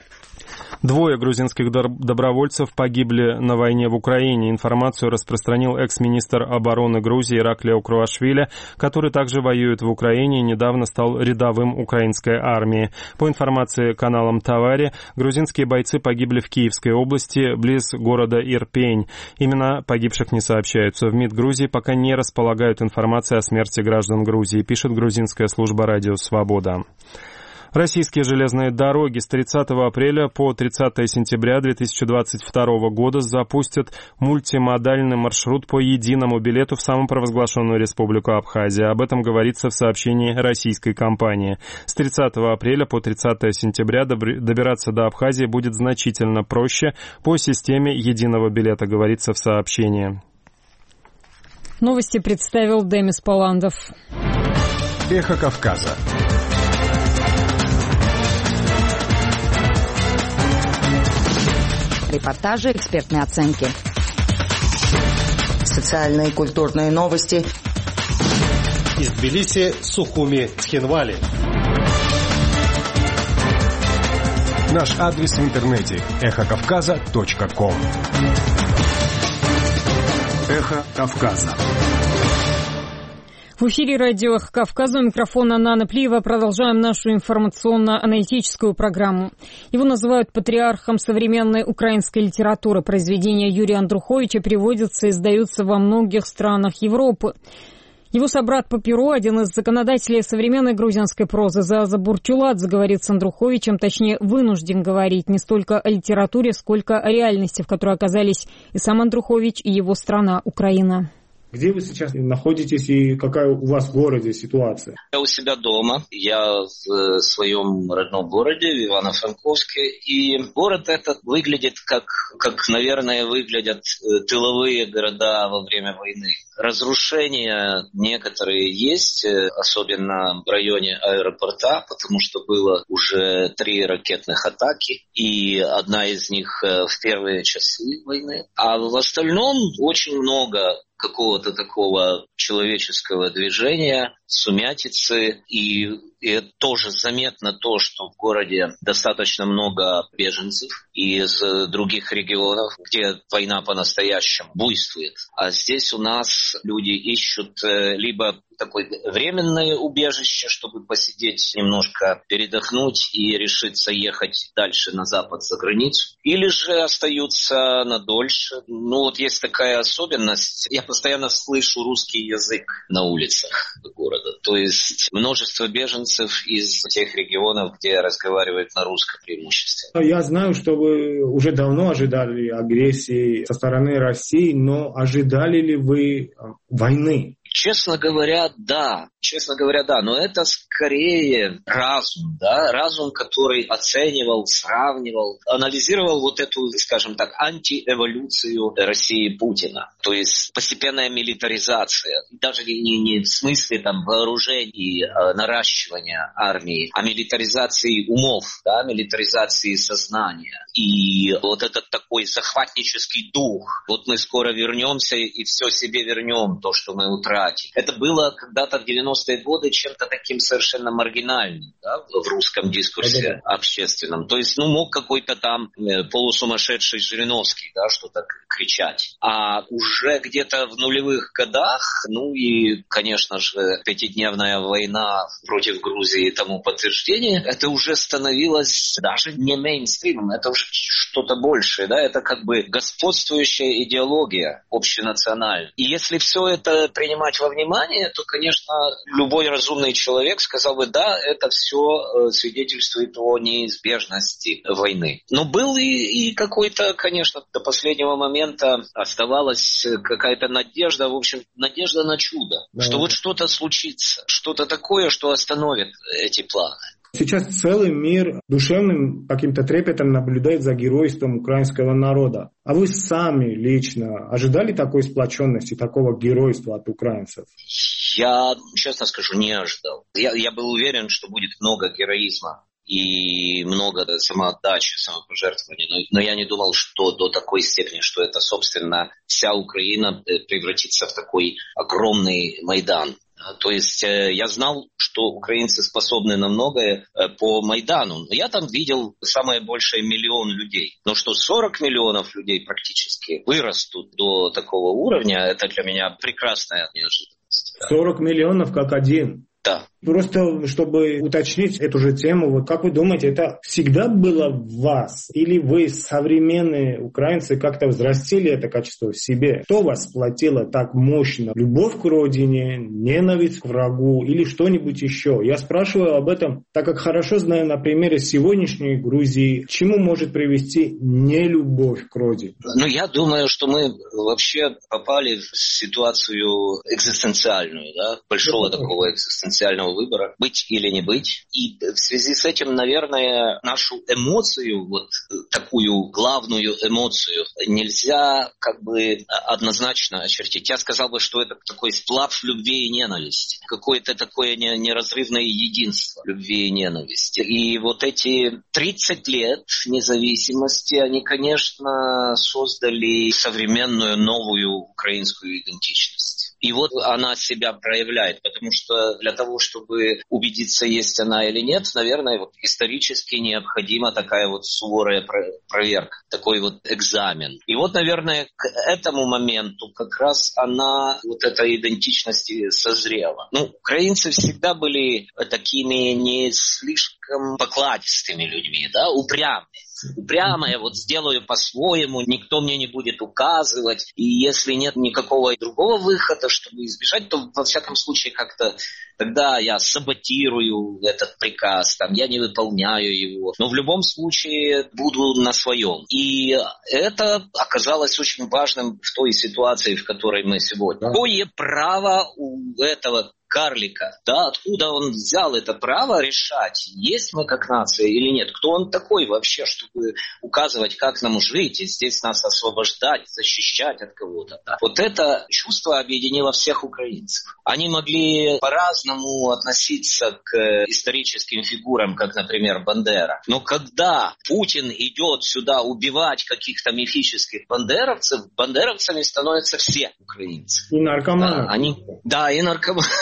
E: 2 грузинских добровольцев погибли на войне в Украине. Информацию распространил экс-министр обороны Грузии Ираклио Круашвили, который также воюет в Украине и недавно стал рядовым украинской армии. По информации каналам Тавари, грузинские бойцы погибли в Киевской области, близ города Ирпень. Имена погибших не сообщаются. В МИД Грузии пока не располагают информацией о смерти граждан Грузии, пишет грузинская служба «Радио Свобода». Российские железные дороги с 30 апреля по 30 сентября 2022 года запустят мультимодальный маршрут по единому билету в самопровозглашенную Республику Абхазия. Об этом говорится в сообщении российской компании. С 30 апреля по 30 сентября добираться до Абхазии будет значительно проще по системе единого билета, говорится в сообщении.
A: Новости представил Демис Паландов.
S: Эхо Кавказа.
H: Репортажи, экспертные оценки.
O: Социальные и культурные новости.
G: Из Тбилиси, Сухуми, Цхинвали.
S: Наш адрес в интернете эхокавказа.ком. Эхо Кавказа.
A: В эфире радио «Эхо Кавказа», у микрофона Нана Плиева. Продолжаем нашу информационно-аналитическую программу. Его называют патриархом современной украинской литературы. Произведения Юрия Андруховича переводятся и издаются во многих странах Европы. Его собрат по перу, один из законодателей современной грузинской прозы, Зааза Бурчуладзе, говорит с Андруховичем, точнее, вынужден говорить не столько о литературе, сколько о реальности, в которой оказались и сам Андрухович, и его страна, Украина.
I: Где вы сейчас находитесь и какая у вас в городе ситуация?
X: Я у себя дома, я в своем родном городе, в Ивано-Франковске. И город этот выглядит как, наверное, выглядят тыловые города во время войны. Разрушения некоторые есть, особенно в районе аэропорта, потому что было уже 3 ракетных атаки, и одна из них в первые часы войны. А в остальном очень много какого-то такого общечеловеческого движения, сумятицы, и тоже заметно то, что в городе достаточно много беженцев из других регионов, где война по-настоящему буйствует. А здесь у нас люди ищут либо такое временное убежище, чтобы посидеть немножко, передохнуть и решиться ехать дальше на запад за границу, или же остаются надольше. Ну вот есть такая особенность. Я постоянно слышу русский язык на улицах города. То есть множество беженцев из тех регионов, где разговаривают на русском преимущественно.
I: Я знаю, что вы уже давно ожидали агрессии со стороны России, но ожидали ли вы войны?
X: Честно говоря, да. Но это скорее разум, да, разум, который оценивал, сравнивал, анализировал вот эту, скажем так, антиэволюцию России Путина. То есть постепенная милитаризация, даже не в смысле там вооружений, наращивания армии, а милитаризации умов, да, милитаризации сознания. И вот этот такой захватнический дух. Вот мы скоро вернемся и все себе вернем, то, что мы утратили. Это было когда-то в 90-е годы чем-то таким совершенно маргинальным, да, в русском дискурсе общественном. То есть, мог какой-то там полусумасшедший Жириновский, да, что-то кричать. А уже где-то в нулевых годах, и, конечно же, пятидневная война против Грузии и тому подтверждение, это уже становилось даже не мейнстримом, это уже что-то большее, да, это как бы господствующая идеология общенациональная. И если все это принимать во внимание, то, конечно, любой разумный человек сказал бы, да, это все свидетельствует о неизбежности войны. Но был и какой-то, конечно, до последнего момента оставалась какая-то надежда, в общем, надежда на чудо, что вот что-то случится, что-то такое, что остановит эти планы.
I: Сейчас целый мир душевным каким-то трепетом наблюдает за геройством украинского народа. А вы сами лично ожидали такой сплоченности, такого геройства от украинцев?
X: Я, честно скажу, не ожидал. Я был уверен, что будет много героизма и много самоотдачи, самопожертвования. Но я не думал, что до такой степени, что это, собственно, вся Украина превратится в такой огромный Майдан. То есть я знал, что украинцы способны на многое по Майдану. Но я там видел самое большее 1 миллион людей. Но что 40 миллионов людей практически вырастут до такого уровня, это для меня прекрасная неожиданность.
I: 40 миллионов как один.
X: Да.
I: Просто, чтобы уточнить эту же тему, вот как вы думаете, это всегда было в вас? Или вы, современные украинцы, как-то взрастили это качество в себе? Что вас сплотило так мощно? Любовь к родине, ненависть к врагу или что-нибудь еще? Я спрашиваю об этом, так как хорошо знаю на примере сегодняшней Грузии, к чему может привести нелюбовь к родине.
X: Я думаю, что мы вообще попали в ситуацию экзистенциальную, да? Большого такого экзистенциального выбора, быть или не быть. И в связи с этим, наверное, нашу эмоцию, вот такую главную эмоцию, нельзя как бы однозначно очертить. Я сказал бы, что это такой сплав любви и ненависти. Какое-то такое неразрывное единство любви и ненависти. И вот эти 30 лет независимости, они, конечно, создали современную новую украинскую идентичность. И вот она себя проявляет, потому что для того, чтобы убедиться, есть она или нет, наверное, вот исторически необходима такая вот суровая проверка, такой вот экзамен. И вот, наверное, к этому моменту как раз она, вот эта идентичность созрела. Украинцы всегда были такими не слишком покладистыми людьми, да, упрямые, вот сделаю по-своему, никто мне не будет указывать, и если нет никакого другого выхода, чтобы избежать, то во всяком случае как-то тогда я саботирую этот приказ, я не выполняю его, но в любом случае буду на своем. И это оказалось очень важным в той ситуации, в которой мы сегодня. Какое право у этого карлика, да, откуда он взял это право решать, есть мы как нация или нет, кто он такой вообще, чтобы указывать, как нам жить, и здесь нас освобождать, защищать от кого-то. Да. Вот это чувство объединило всех украинцев. Они могли по-разному относиться к историческим фигурам, как, например, Бандера. Но когда Путин идет сюда убивать каких-то мифических бандеровцев, бандеровцами становятся все украинцы.
I: И наркоманы.
X: Они Да, и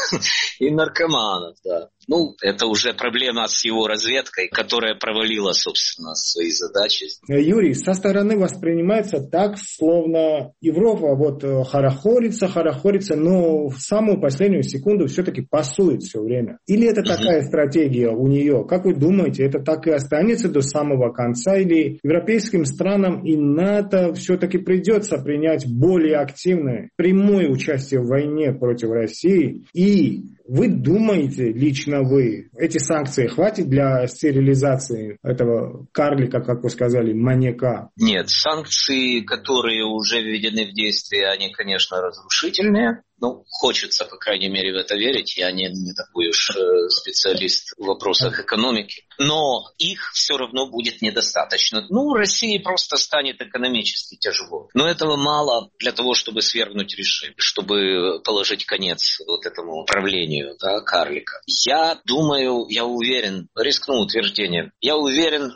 X: наркоманов, да. Ну, это уже проблема с его разведкой, которая провалила, собственно, свои задачи.
I: Юрий, со стороны воспринимается так, словно Европа вот хорохорится, но в самую последнюю секунду все-таки пасует все время. Или это такая стратегия у нее? Как вы думаете, это так и останется до самого конца? Или европейским странам и НАТО все-таки придется принять более активное, прямое участие в войне против России? И вы думаете, лично вы, эти санкции хватит для стерилизации этого карлика, как вы сказали, маньяка?
X: Нет, санкции, которые уже введены в действие, они, конечно, разрушительные. Ну, хочется, по крайней мере, в это верить. Я не такой уж специалист в вопросах экономики. Но их все равно будет недостаточно. Ну, России просто станет экономически тяжело. Но этого мало для того, чтобы свергнуть режим, чтобы положить конец вот этому правлению, да, карлика. Я думаю, я уверен, рискну утверждением, я уверен,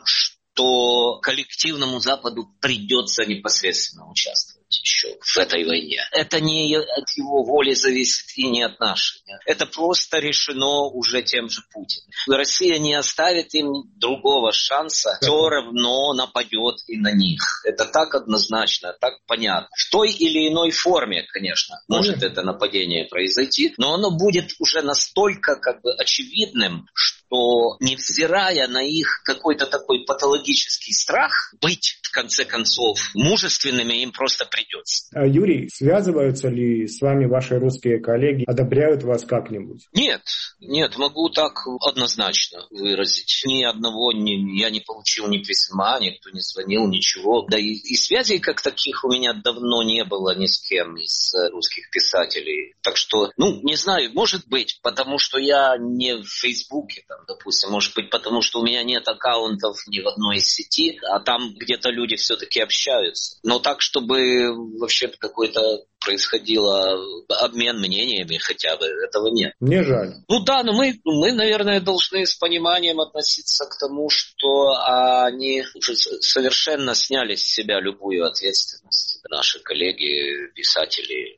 X: что коллективному Западу придется непосредственно участвовать еще в этой войне. Это не от его воли зависит и не от нашей. Это просто решено уже тем же Путиным. Россия не оставит им другого шанса, все равно нападет и на них. Это так однозначно, так понятно. В той или иной форме, конечно, может это нападение произойти, но оно будет уже настолько очевидным, что, невзирая на их какой-то такой патологический страх, быть, в конце концов, мужественными им просто придется.
I: Юрий, связываются ли с вами ваши русские коллеги, одобряют вас как-нибудь?
X: Нет, могу так однозначно выразить. Ни одного, я не получил ни письма, никто не звонил, ничего. Да и связей как таких у меня давно не было ни с кем из русских писателей. Так что, не знаю, может быть, потому что я не в Фейсбуке, допустим, может быть, потому что у меня нет аккаунтов ни в одной из сети, а там где-то люди все-таки общаются. Но так, чтобы вообще какой-то происходило обмен мнениями хотя бы, этого нет.
I: Мне жаль.
X: Но мы, наверное, должны с пониманием относиться к тому, что они уже совершенно сняли с себя любую ответственность. Наши коллеги, писатели.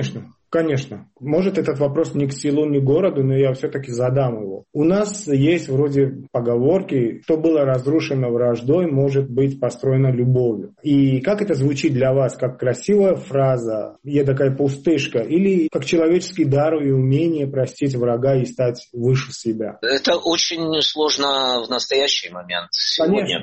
I: Конечно. Может, этот вопрос ни к селу, ни к городу, но я все-таки задам его. У нас есть вроде поговорки, что было разрушено враждой, может быть построено любовью. И как это звучит для вас? Как красивая фраза, такая пустышка, или как человеческий дар и умение простить врага и стать выше себя?
X: Это очень сложно в настоящий момент сегодня,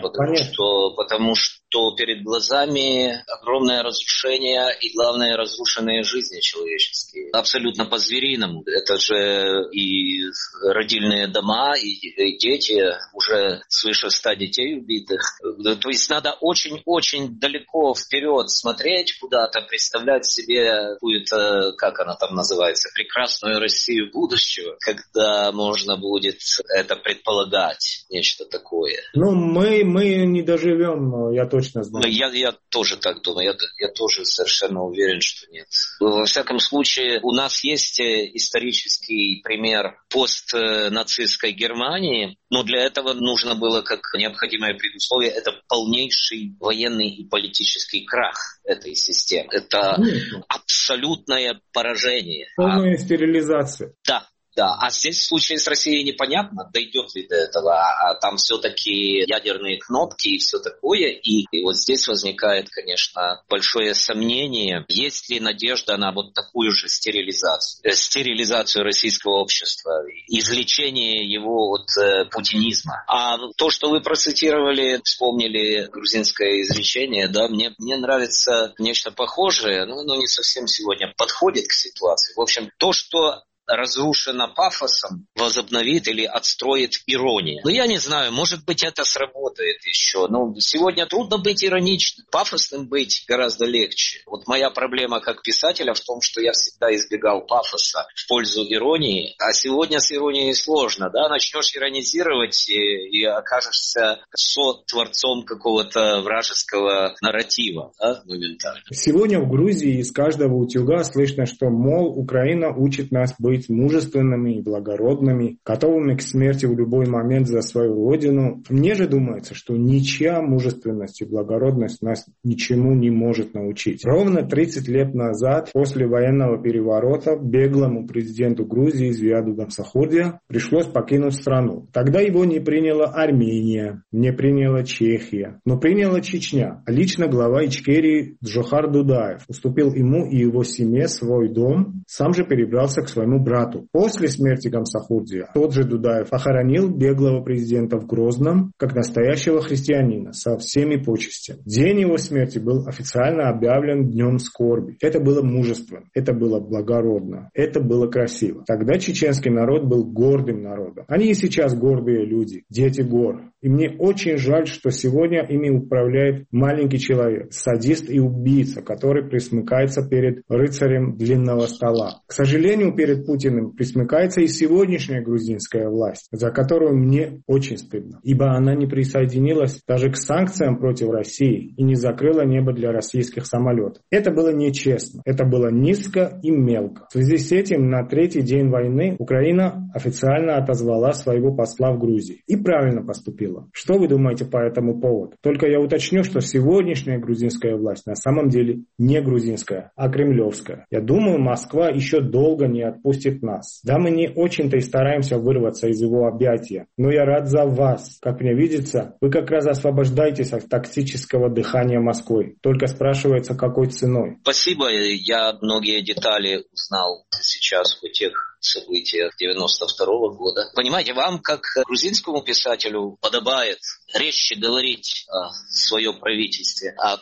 X: потому что перед глазами огромное разрушение и, главное, разрушенные жизни человеческие. Абсолютно по-звериному. Это же и родильные дома, и дети, уже свыше 100 детей убитых. То есть надо очень-очень далеко вперед смотреть куда-то, представлять себе какую-то, как она там называется, прекрасную Россию будущего, когда можно будет это предполагать, нечто такое.
I: Мы не доживем, я точно знаю.
X: Я тоже так думаю, я тоже совершенно уверен, что нет. Во всяком случае, у нас есть исторический пример постнацистской Германии, но для этого нужно было как необходимое предусловие, это полнейший военный и политический крах этой системы. Это абсолютное поражение.
I: Полная стерилизация.
X: Да, а здесь в случае с Россией непонятно, дойдет ли до этого, а там все-таки ядерные кнопки и все такое, и вот здесь возникает, конечно, большое сомнение, есть ли надежда на вот такую же стерилизацию российского общества, излечение его от путинизма. А то, что вы процитировали, вспомнили грузинское изречение, да, мне нравится нечто похожее, но не совсем сегодня подходит к ситуации. В общем, то, что разрушено пафосом, возобновит или отстроит ирония. Я не знаю, может быть, это сработает еще. Сегодня трудно быть ироничным. Пафосным быть гораздо легче. Вот моя проблема как писателя в том, что я всегда избегал пафоса в пользу иронии. А сегодня с иронией сложно. Да? Начнешь иронизировать и окажешься сотворцом какого-то вражеского нарратива, да, моментально.
I: Сегодня в Грузии из каждого утюга слышно, что, мол, Украина учит нас быть быть мужественными и благородными, готовыми к смерти в любой момент за свою родину. Мне же думается, что ничья мужественность и благородность нас ничему не может научить. Ровно 30 лет назад, после военного переворота, беглому президенту Грузии Зиаду Гамсахурдия пришлось покинуть страну. Тогда его не приняла Армения, не приняла Чехия, но приняла Чечня. Лично глава Ичкерии Джохар Дудаев уступил ему и его семье свой дом, сам же перебрался к своему брату. После смерти Гамсахурдия тот же Дудаев похоронил беглого президента в Грозном как настоящего христианина со всеми почестями. День его смерти был официально объявлен днем скорби. Это было мужественно, это было благородно, это было красиво. Тогда чеченский народ был гордым народом. Они и сейчас гордые люди, дети гор. И мне очень жаль, что сегодня ими управляет маленький человек, садист и убийца, который присмыкается перед рыцарем длинного стола. К сожалению, перед Путиным присмыкается и сегодняшняя грузинская власть, за которую мне очень стыдно, ибо она не присоединилась даже к санкциям против России и не закрыла небо для российских самолетов. Это было нечестно, это было низко и мелко. В связи с этим на третий день войны Украина официально отозвала своего посла в Грузии. И правильно поступила. Что вы думаете по этому поводу? Только я уточню, что сегодняшняя грузинская власть на самом деле не грузинская, а кремлевская. Я думаю, Москва еще долго не отпустит нас. Да, мы не очень-то и стараемся вырваться из его объятия, но я рад за вас. Как мне видится, вы как раз освобождаетесь от токсического дыхания Москвы. Только спрашивается, какой ценой.
X: Спасибо. Я многие детали узнал сейчас о тех событиях 92-го года. Понимаете, вам, как грузинскому писателю, подобает резче говорить о своем правительстве, о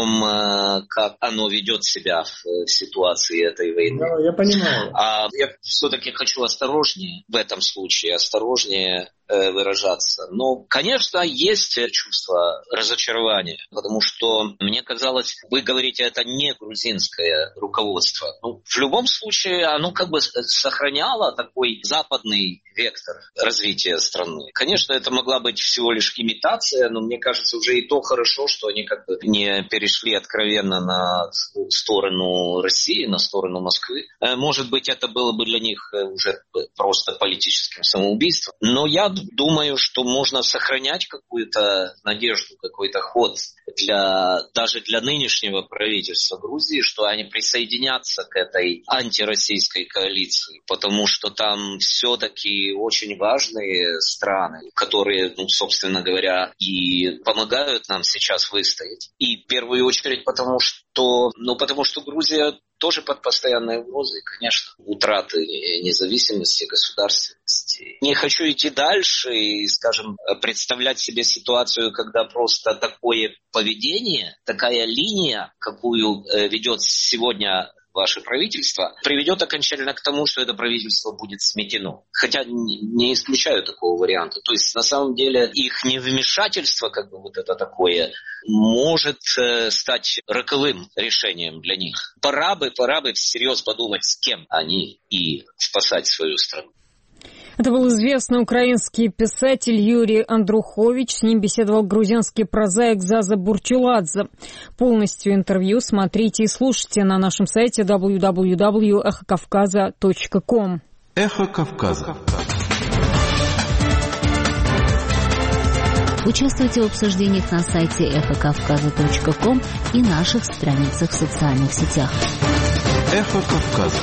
X: том, как оно ведет себя в ситуации этой войны.
I: Да, я понимаю.
X: А я все-таки хочу осторожнее в этом случае, осторожнее выражаться. Но, конечно, есть чувство разочарования, потому что, мне казалось, вы говорите, это не грузинское руководство. Ну, в любом случае, оно как бы сохраняло такой западный вектор развития страны. Конечно, это могла быть всего лишь имитация, но мне кажется, уже и то хорошо, что они как бы не перешли откровенно на сторону России, на сторону Москвы. Может быть, это было бы для них уже просто политическим самоубийством. Но я думаю, что можно сохранять какую-то надежду, какой-то ход даже для нынешнего правительства Грузии, что они присоединятся к этой антироссийской коалиции, потому что там все-таки очень важные страны, которые, собственно говоря, и помогают нам сейчас выстоять. И в первую очередь потому что Грузия тоже под постоянной угрозой, конечно, утраты независимости, государственности. Не хочу идти дальше и, скажем, представлять себе ситуацию, когда просто такое поведение, такая линия, какую ведет сегодня ваше правительство, приведет окончательно к тому, что это правительство будет сметено. Хотя не исключаю такого варианта. То есть, на самом деле, их невмешательство, как бы вот это такое, может стать роковым решением для них. Пора бы всерьез подумать, с кем они, и спасать свою страну.
A: Это был известный украинский писатель Юрий Андрухович. С ним беседовал грузинский прозаик Заза Бурчуладзе. Полностью интервью смотрите и слушайте на нашем сайте www.эхокавказа.ком.
B: Эхо Кавказа.
J: Участвуйте в обсуждениях на сайте эхокавказа.ком и наших страницах в социальных сетях.
B: Эхо Кавказа.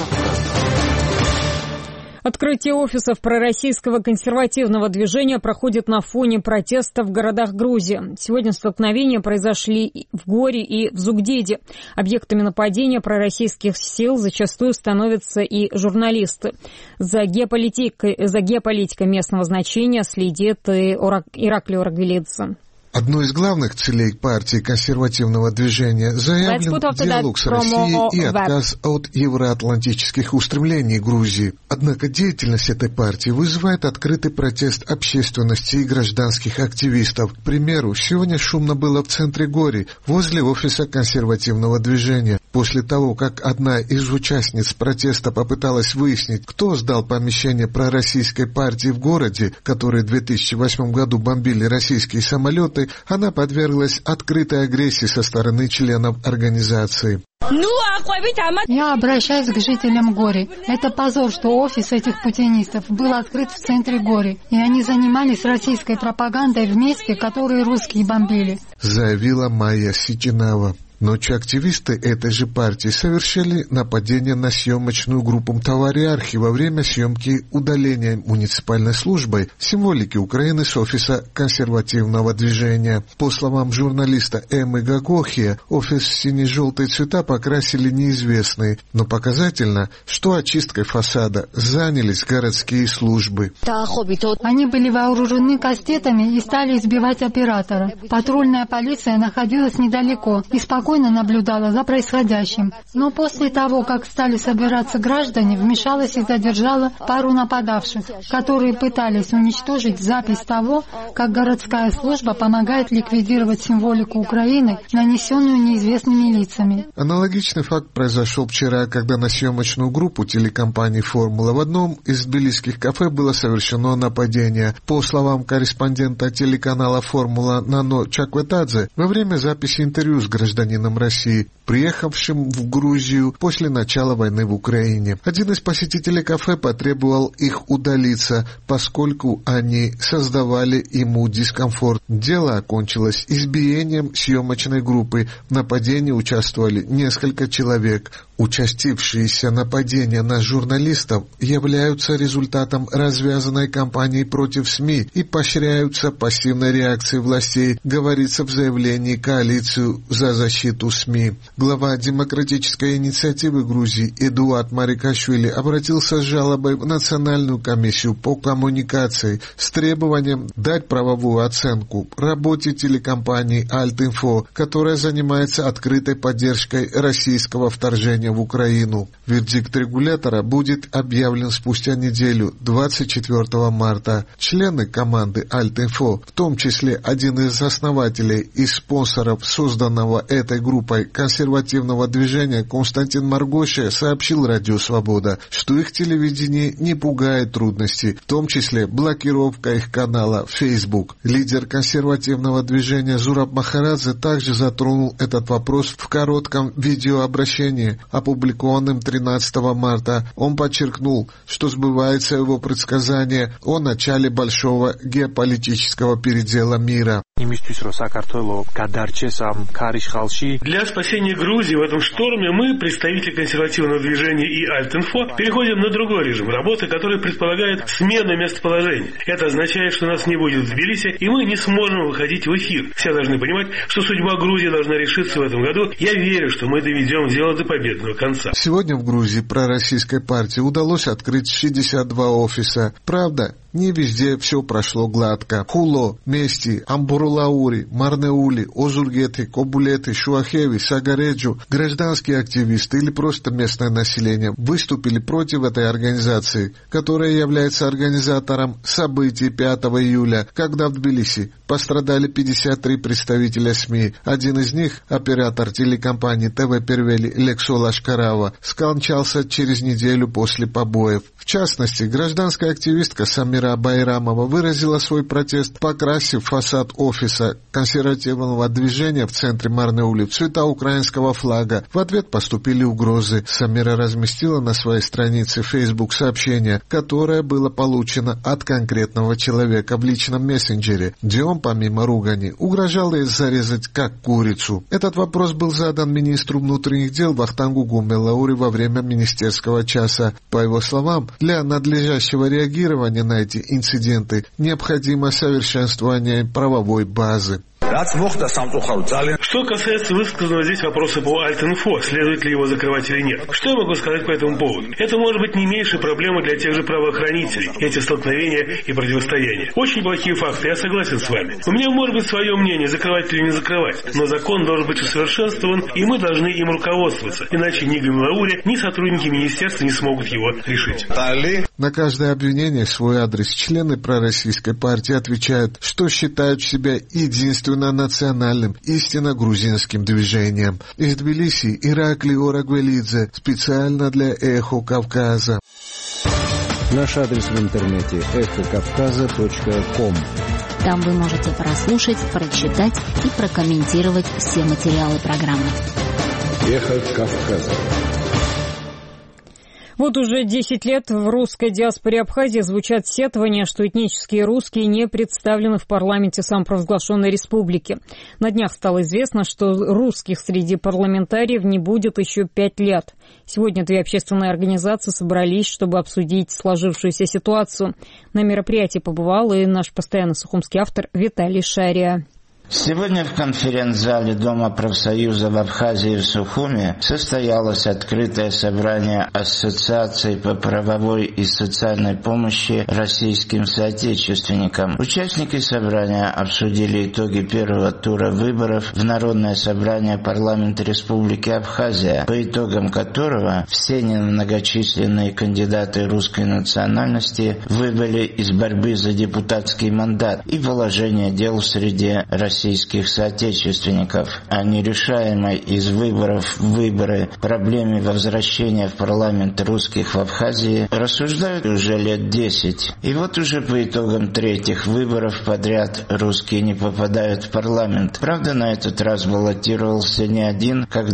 A: Открытие офисов пророссийского консервативного движения проходит на фоне протестов в городах Грузии. Сегодня столкновения произошли в Горе и в Зугдеде. Объектами нападения пророссийских сил зачастую становятся и журналисты. За геополитикой местного значения следит и Ираклий Оргвелидзе.
C: Одной из главных целей партии консервативного движения заявлен диалог с Россией и отказ от евроатлантических устремлений Грузии. Однако деятельность этой партии вызывает открытый протест общественности и гражданских активистов. К примеру, сегодня шумно было в центре Гори, возле офиса консервативного движения. После того, как одна из участниц протеста попыталась выяснить, кто сдал помещение пророссийской партии в городе, который в 2008 году бомбили российские самолеты, она подверглась открытой агрессии со стороны членов организации.
L: Я обращаюсь к жителям Гори. Это позор, что офис этих путинистов был открыт в центре Гори, и они занимались российской пропагандой в месте, которое русские бомбили,
C: заявила Майя Ситинава. Ночью активисты этой же партии совершили нападение на съемочную группу «Товариархи» во время съемки удаления муниципальной службой символики Украины с офиса консервативного движения. По словам журналиста Эммы Гагохи, офис в сине-желтые цвета покрасили неизвестные, но показательно, что очисткой фасада занялись городские службы.
L: Они были вооружены кастетами и стали избивать оператора. Патрульная полиция находилась недалеко и спокойно наблюдала за происходящим. Но после того, как стали собираться граждане, вмешалась и задержала пару нападавших, которые пытались уничтожить запись того, как городская служба помогает ликвидировать символику Украины, нанесенную неизвестными лицами.
C: Аналогичный факт произошел вчера, когда на съемочную группу телекомпании «Формула» в одном из тбилисских кафе было совершено нападение. По словам корреспондента телеканала «Формула» Нано Чакветадзе, во время записи интервью с гражданином России, приехавшим в Грузию после начала войны в Украине. Один из посетителей кафе потребовал их удалиться, поскольку они создавали ему дискомфорт. Дело окончилось избиением съемочной группы. В нападении участвовали несколько человек. Участившиеся нападения на журналистов являются результатом развязанной кампании против СМИ и поощряются пассивной реакцией властей, говорится в заявлении коалицию за защиту СМИ. Глава Демократической инициативы Грузии Эдуард Марикашвили обратился с жалобой в Национальную комиссию по коммуникации с требованием дать правовую оценку работе телекомпании Альт-Инфо, которая занимается открытой поддержкой российского вторжения в Украину. Вердикт регулятора будет объявлен спустя неделю, 24 марта. Члены команды Альт-Инфо, в том числе один из основателей и спонсоров созданного этой группой консервативного движения Константин Маргоша, сообщил Радио Свобода, что их телевидение не пугает трудности, в том числе блокировка их канала Facebook. Лидер консервативного движения Зураб Махарадзе также затронул этот вопрос в коротком видеообращении, опубликованном 13 марта. Он подчеркнул, что сбывается его предсказание о начале большого геополитического передела мира.
M: Для спасения Грузии в этом шторме мы, представители консервативного движения и Альт-Инфо, переходим на другой режим работы, который предполагает смену местоположения. Это означает, что нас не будет в Тбилиси, и мы не сможем выходить в эфир. Все должны понимать, что судьба Грузии должна решиться в этом году. Я верю, что мы доведем дело до победного конца.
C: Сегодня в Грузии пророссийской партии удалось открыть 62 офиса. Правда, не везде все прошло гладко. Хуло, Мести, Амбурулаури, Марнеули, Озургеты, Кобулеты, Шуахеви, Сагареджу, гражданские активисты или просто местное население выступили против этой организации, которая является организатором событий 5 июля, когда в Тбилиси пострадали 53 представителя СМИ. Один из них, оператор телекомпании ТВ Первели Лексо Лашкарава, скончался через неделю после побоев. В частности, гражданская активистка Самира Байрамова выразила свой протест, покрасив фасад офиса консервативного движения в центре Марнеули в цвета украинского флага. В ответ поступили угрозы. Самира разместила на своей странице Facebook сообщение, которое было получено от конкретного человека в личном мессенджере, где он, помимо ругани, угрожал ей зарезать как курицу. Этот вопрос был задан министру внутренних дел Вахтангу Гумелаури во время министерского часа. По его словам, для надлежащего реагирования на эти инциденты необходимо совершенствование правовой базы.
M: Что касается высказанного здесь вопроса по Альт-Инфо, следует ли его закрывать или нет. Что я могу сказать по этому поводу? Это может быть не меньшей проблемой для тех же правоохранителей, эти столкновения и противостояния. Очень плохие факты, я согласен с вами. У меня может быть свое мнение, закрывать или не закрывать, но закон должен быть усовершенствован, и мы должны им руководствоваться, иначе ни Гумелаури, ни сотрудники министерства не смогут его решить.
C: На каждое обвинение в свой адрес члены пророссийской партии отвечают, что считают себя единственно национальным, истинно грузинским движением. Из Тбилиси Ираклий Орагвелидзе, специально для «Эхо Кавказа».
D: Наш адрес в интернете эхокавказа.ком.
J: Там вы можете прослушать, прочитать и прокомментировать все материалы программы.
D: Эхо Кавказа.
A: Вот уже 10 лет в русской диаспоре Абхазии звучат сетования, что этнические русские не представлены в парламенте самопровозглашенной республики. На днях стало известно, что русских среди парламентариев не будет еще 5 лет. Сегодня две общественные организации собрались, чтобы обсудить сложившуюся ситуацию. На мероприятии побывал и наш постоянный сухумский автор Виталий Шария.
N: Сегодня в конференц-зале Дома профсоюза в Абхазии в Сухуме состоялось открытое собрание Ассоциации по правовой и социальной помощи российским соотечественникам. Участники собрания обсудили итоги первого тура выборов в Народное собрание парламента Республики Абхазия, по итогам которого все немногочисленные кандидаты русской национальности выбыли из борьбы за депутатский мандат и положение дел в среде российских соотечественников. О нерешаемой из выборов в выборы проблеме возвращения в парламент русских в Абхазии рассуждают уже лет 10. И вот уже по итогам третьих выборов подряд русские не попадают в парламент. Правда, на этот раз баллотировался не один, как в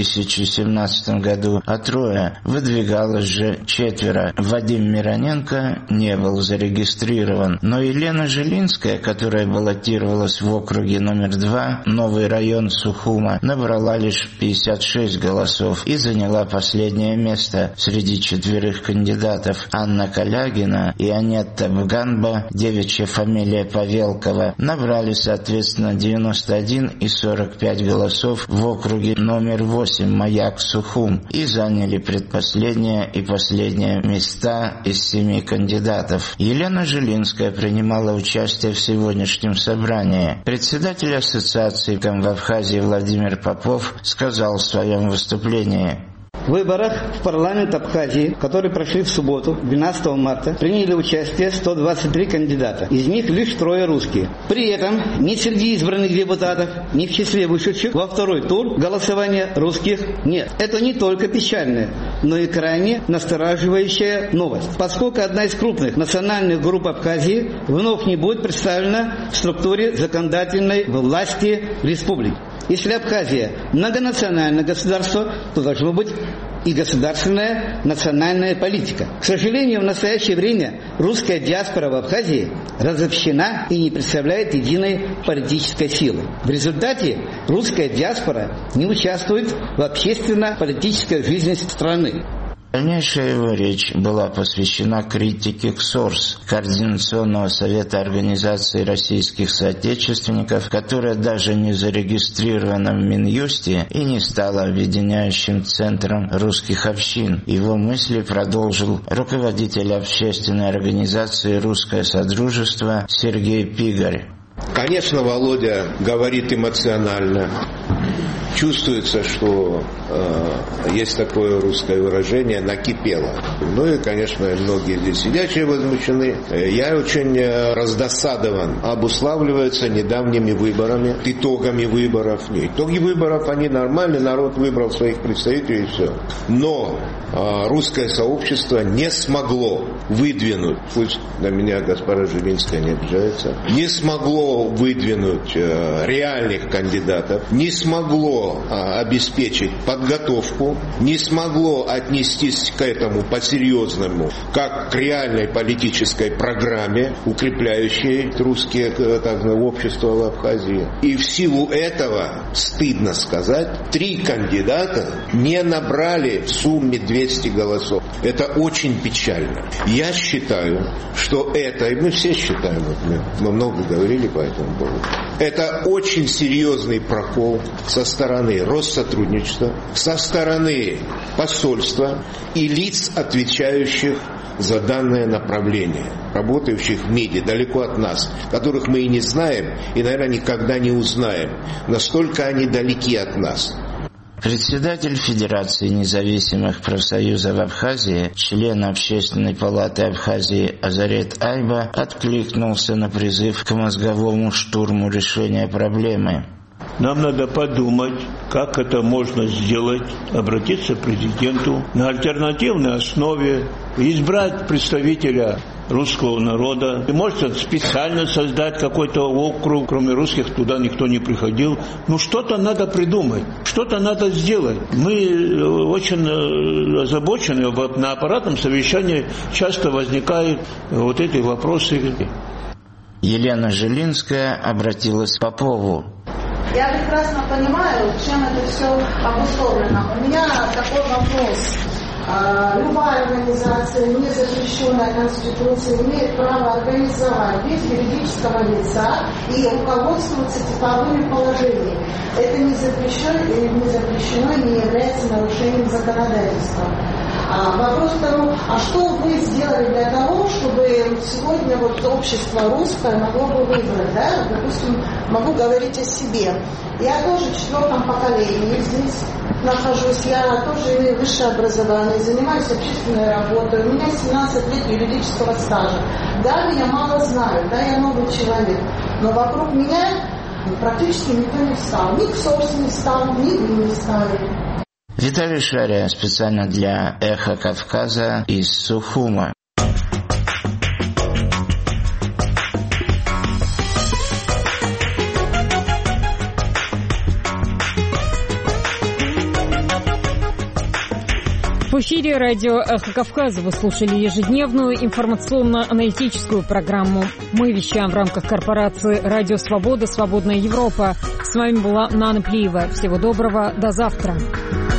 N: 2017 году, а трое. Выдвигалось же 4. Вадим Мироненко не был зарегистрирован. Но Елена Жилинская, которая баллотировалась в округе номер 2, новый район Сухума, набрала лишь 56 голосов и заняла последнее место среди 4 кандидатов. Анна Калягина и Анетта Бганба, девичья фамилия Павелкова, набрали соответственно 91 и 45 голосов в округе номер 8 Маяк Сухум и заняли предпоследнее и последнее места из 7 кандидатов. Елена Жилинская принимала участие в сегодняшнем собрании. Председатель ассоциации в Абхазии Владимир Попов сказал в своем выступлении:
P: В выборах в парламент Абхазии, которые прошли в субботу, 12 марта, приняли участие 123 кандидата. Из них лишь 3 русские. При этом ни среди избранных депутатов, ни в числе вышедших во второй тур голосования русских нет. Это не только печальная, но и крайне настораживающая новость, поскольку одна из крупных национальных групп Абхазии вновь не будет представлена в структуре законодательной власти республики. Если Абхазия многонациональное государство, то должно быть и государственная национальная политика. К сожалению, в настоящее время русская диаспора в Абхазии разобщена и не представляет единой политической силы. В результате русская диаспора не участвует в общественно-политической жизни страны.
N: Дальнейшая его речь была посвящена критике КСОРС, Координационного совета организации российских соотечественников, которая даже не зарегистрирована в Минюсте и не стала объединяющим центром русских общин. Его мысли продолжил руководитель общественной организации «Русское Содружество» Сергей Пигарь.
Q: Конечно, Володя говорит эмоционально. Чувствуется, что есть такое русское выражение «накипело». Ну и, конечно, многие здесь сидящие возмущены. Я очень раздосадован. Обуславливается недавними выборами, итогами выборов. Итоги выборов, они нормальные, народ выбрал своих представителей и все. Но русское сообщество не смогло выдвинуть, пусть на меня госпожа Жилинская не обижается, не смогло выдвинуть реальных кандидатов, не смогло обеспечить подготовку, не смогло отнестись к этому по-серьезному, как к реальной политической программе, укрепляющей русское общество в Абхазии. И в силу этого, стыдно сказать, 3 кандидата не набрали в сумме 200 голосов. Это очень печально. Я считаю, что это, и мы все считаем, мы много говорили по этому поводу, это очень серьезный прокол со стороны Россотрудничества, со стороны посольства и лиц, отвечающих за данное направление, работающих в МИДе, далеко от нас, которых мы и не знаем, и, наверное, никогда не узнаем. Настолько они далеки от нас.
N: Председатель Федерации независимых профсоюзов Абхазии, член Общественной палаты Абхазии Азарет Айба откликнулся на призыв к мозговому штурму решения проблемы.
R: Нам надо подумать, как это можно сделать, обратиться к президенту на альтернативной основе, избрать представителя русского народа. И может специально создать какой-то округ, кроме русских туда никто не приходил. Ну что-то надо придумать, что-то надо сделать. Мы очень озабочены, на аппаратном совещании часто возникают вот эти вопросы.
N: Елена Жилинская обратилась к Попову.
T: Я прекрасно понимаю, чем это все обусловлено. У меня такой вопрос. Любая организация, не запрещенная Конституцией, имеет право организовать без юридического лица и руководствоваться типовыми положениями. Это не запрещено и не является нарушением законодательства. Вопрос в том, а что вы сделали для того, чтобы сегодня вот общество русское могло бы выбрать, да? Допустим, могу говорить о себе. Я тоже в 4-м поколении здесь нахожусь, я тоже имею высшее образование, занимаюсь общественной работой, у меня 17 лет юридического стажа. Да, меня мало знают, да, я новый человек, но вокруг меня практически никто не встал, ни КСОРС не встал, ни вы не встали.
N: Виталий Шария специально для «Эхо Кавказа» из Сухума.
A: В эфире радио «Эхо Кавказа» вы слушали ежедневную информационно-аналитическую программу. Мы вещаем в рамках корпорации «Радио Свобода. Свободная Европа». С вами была Нана Плиева. Всего доброго. До завтра.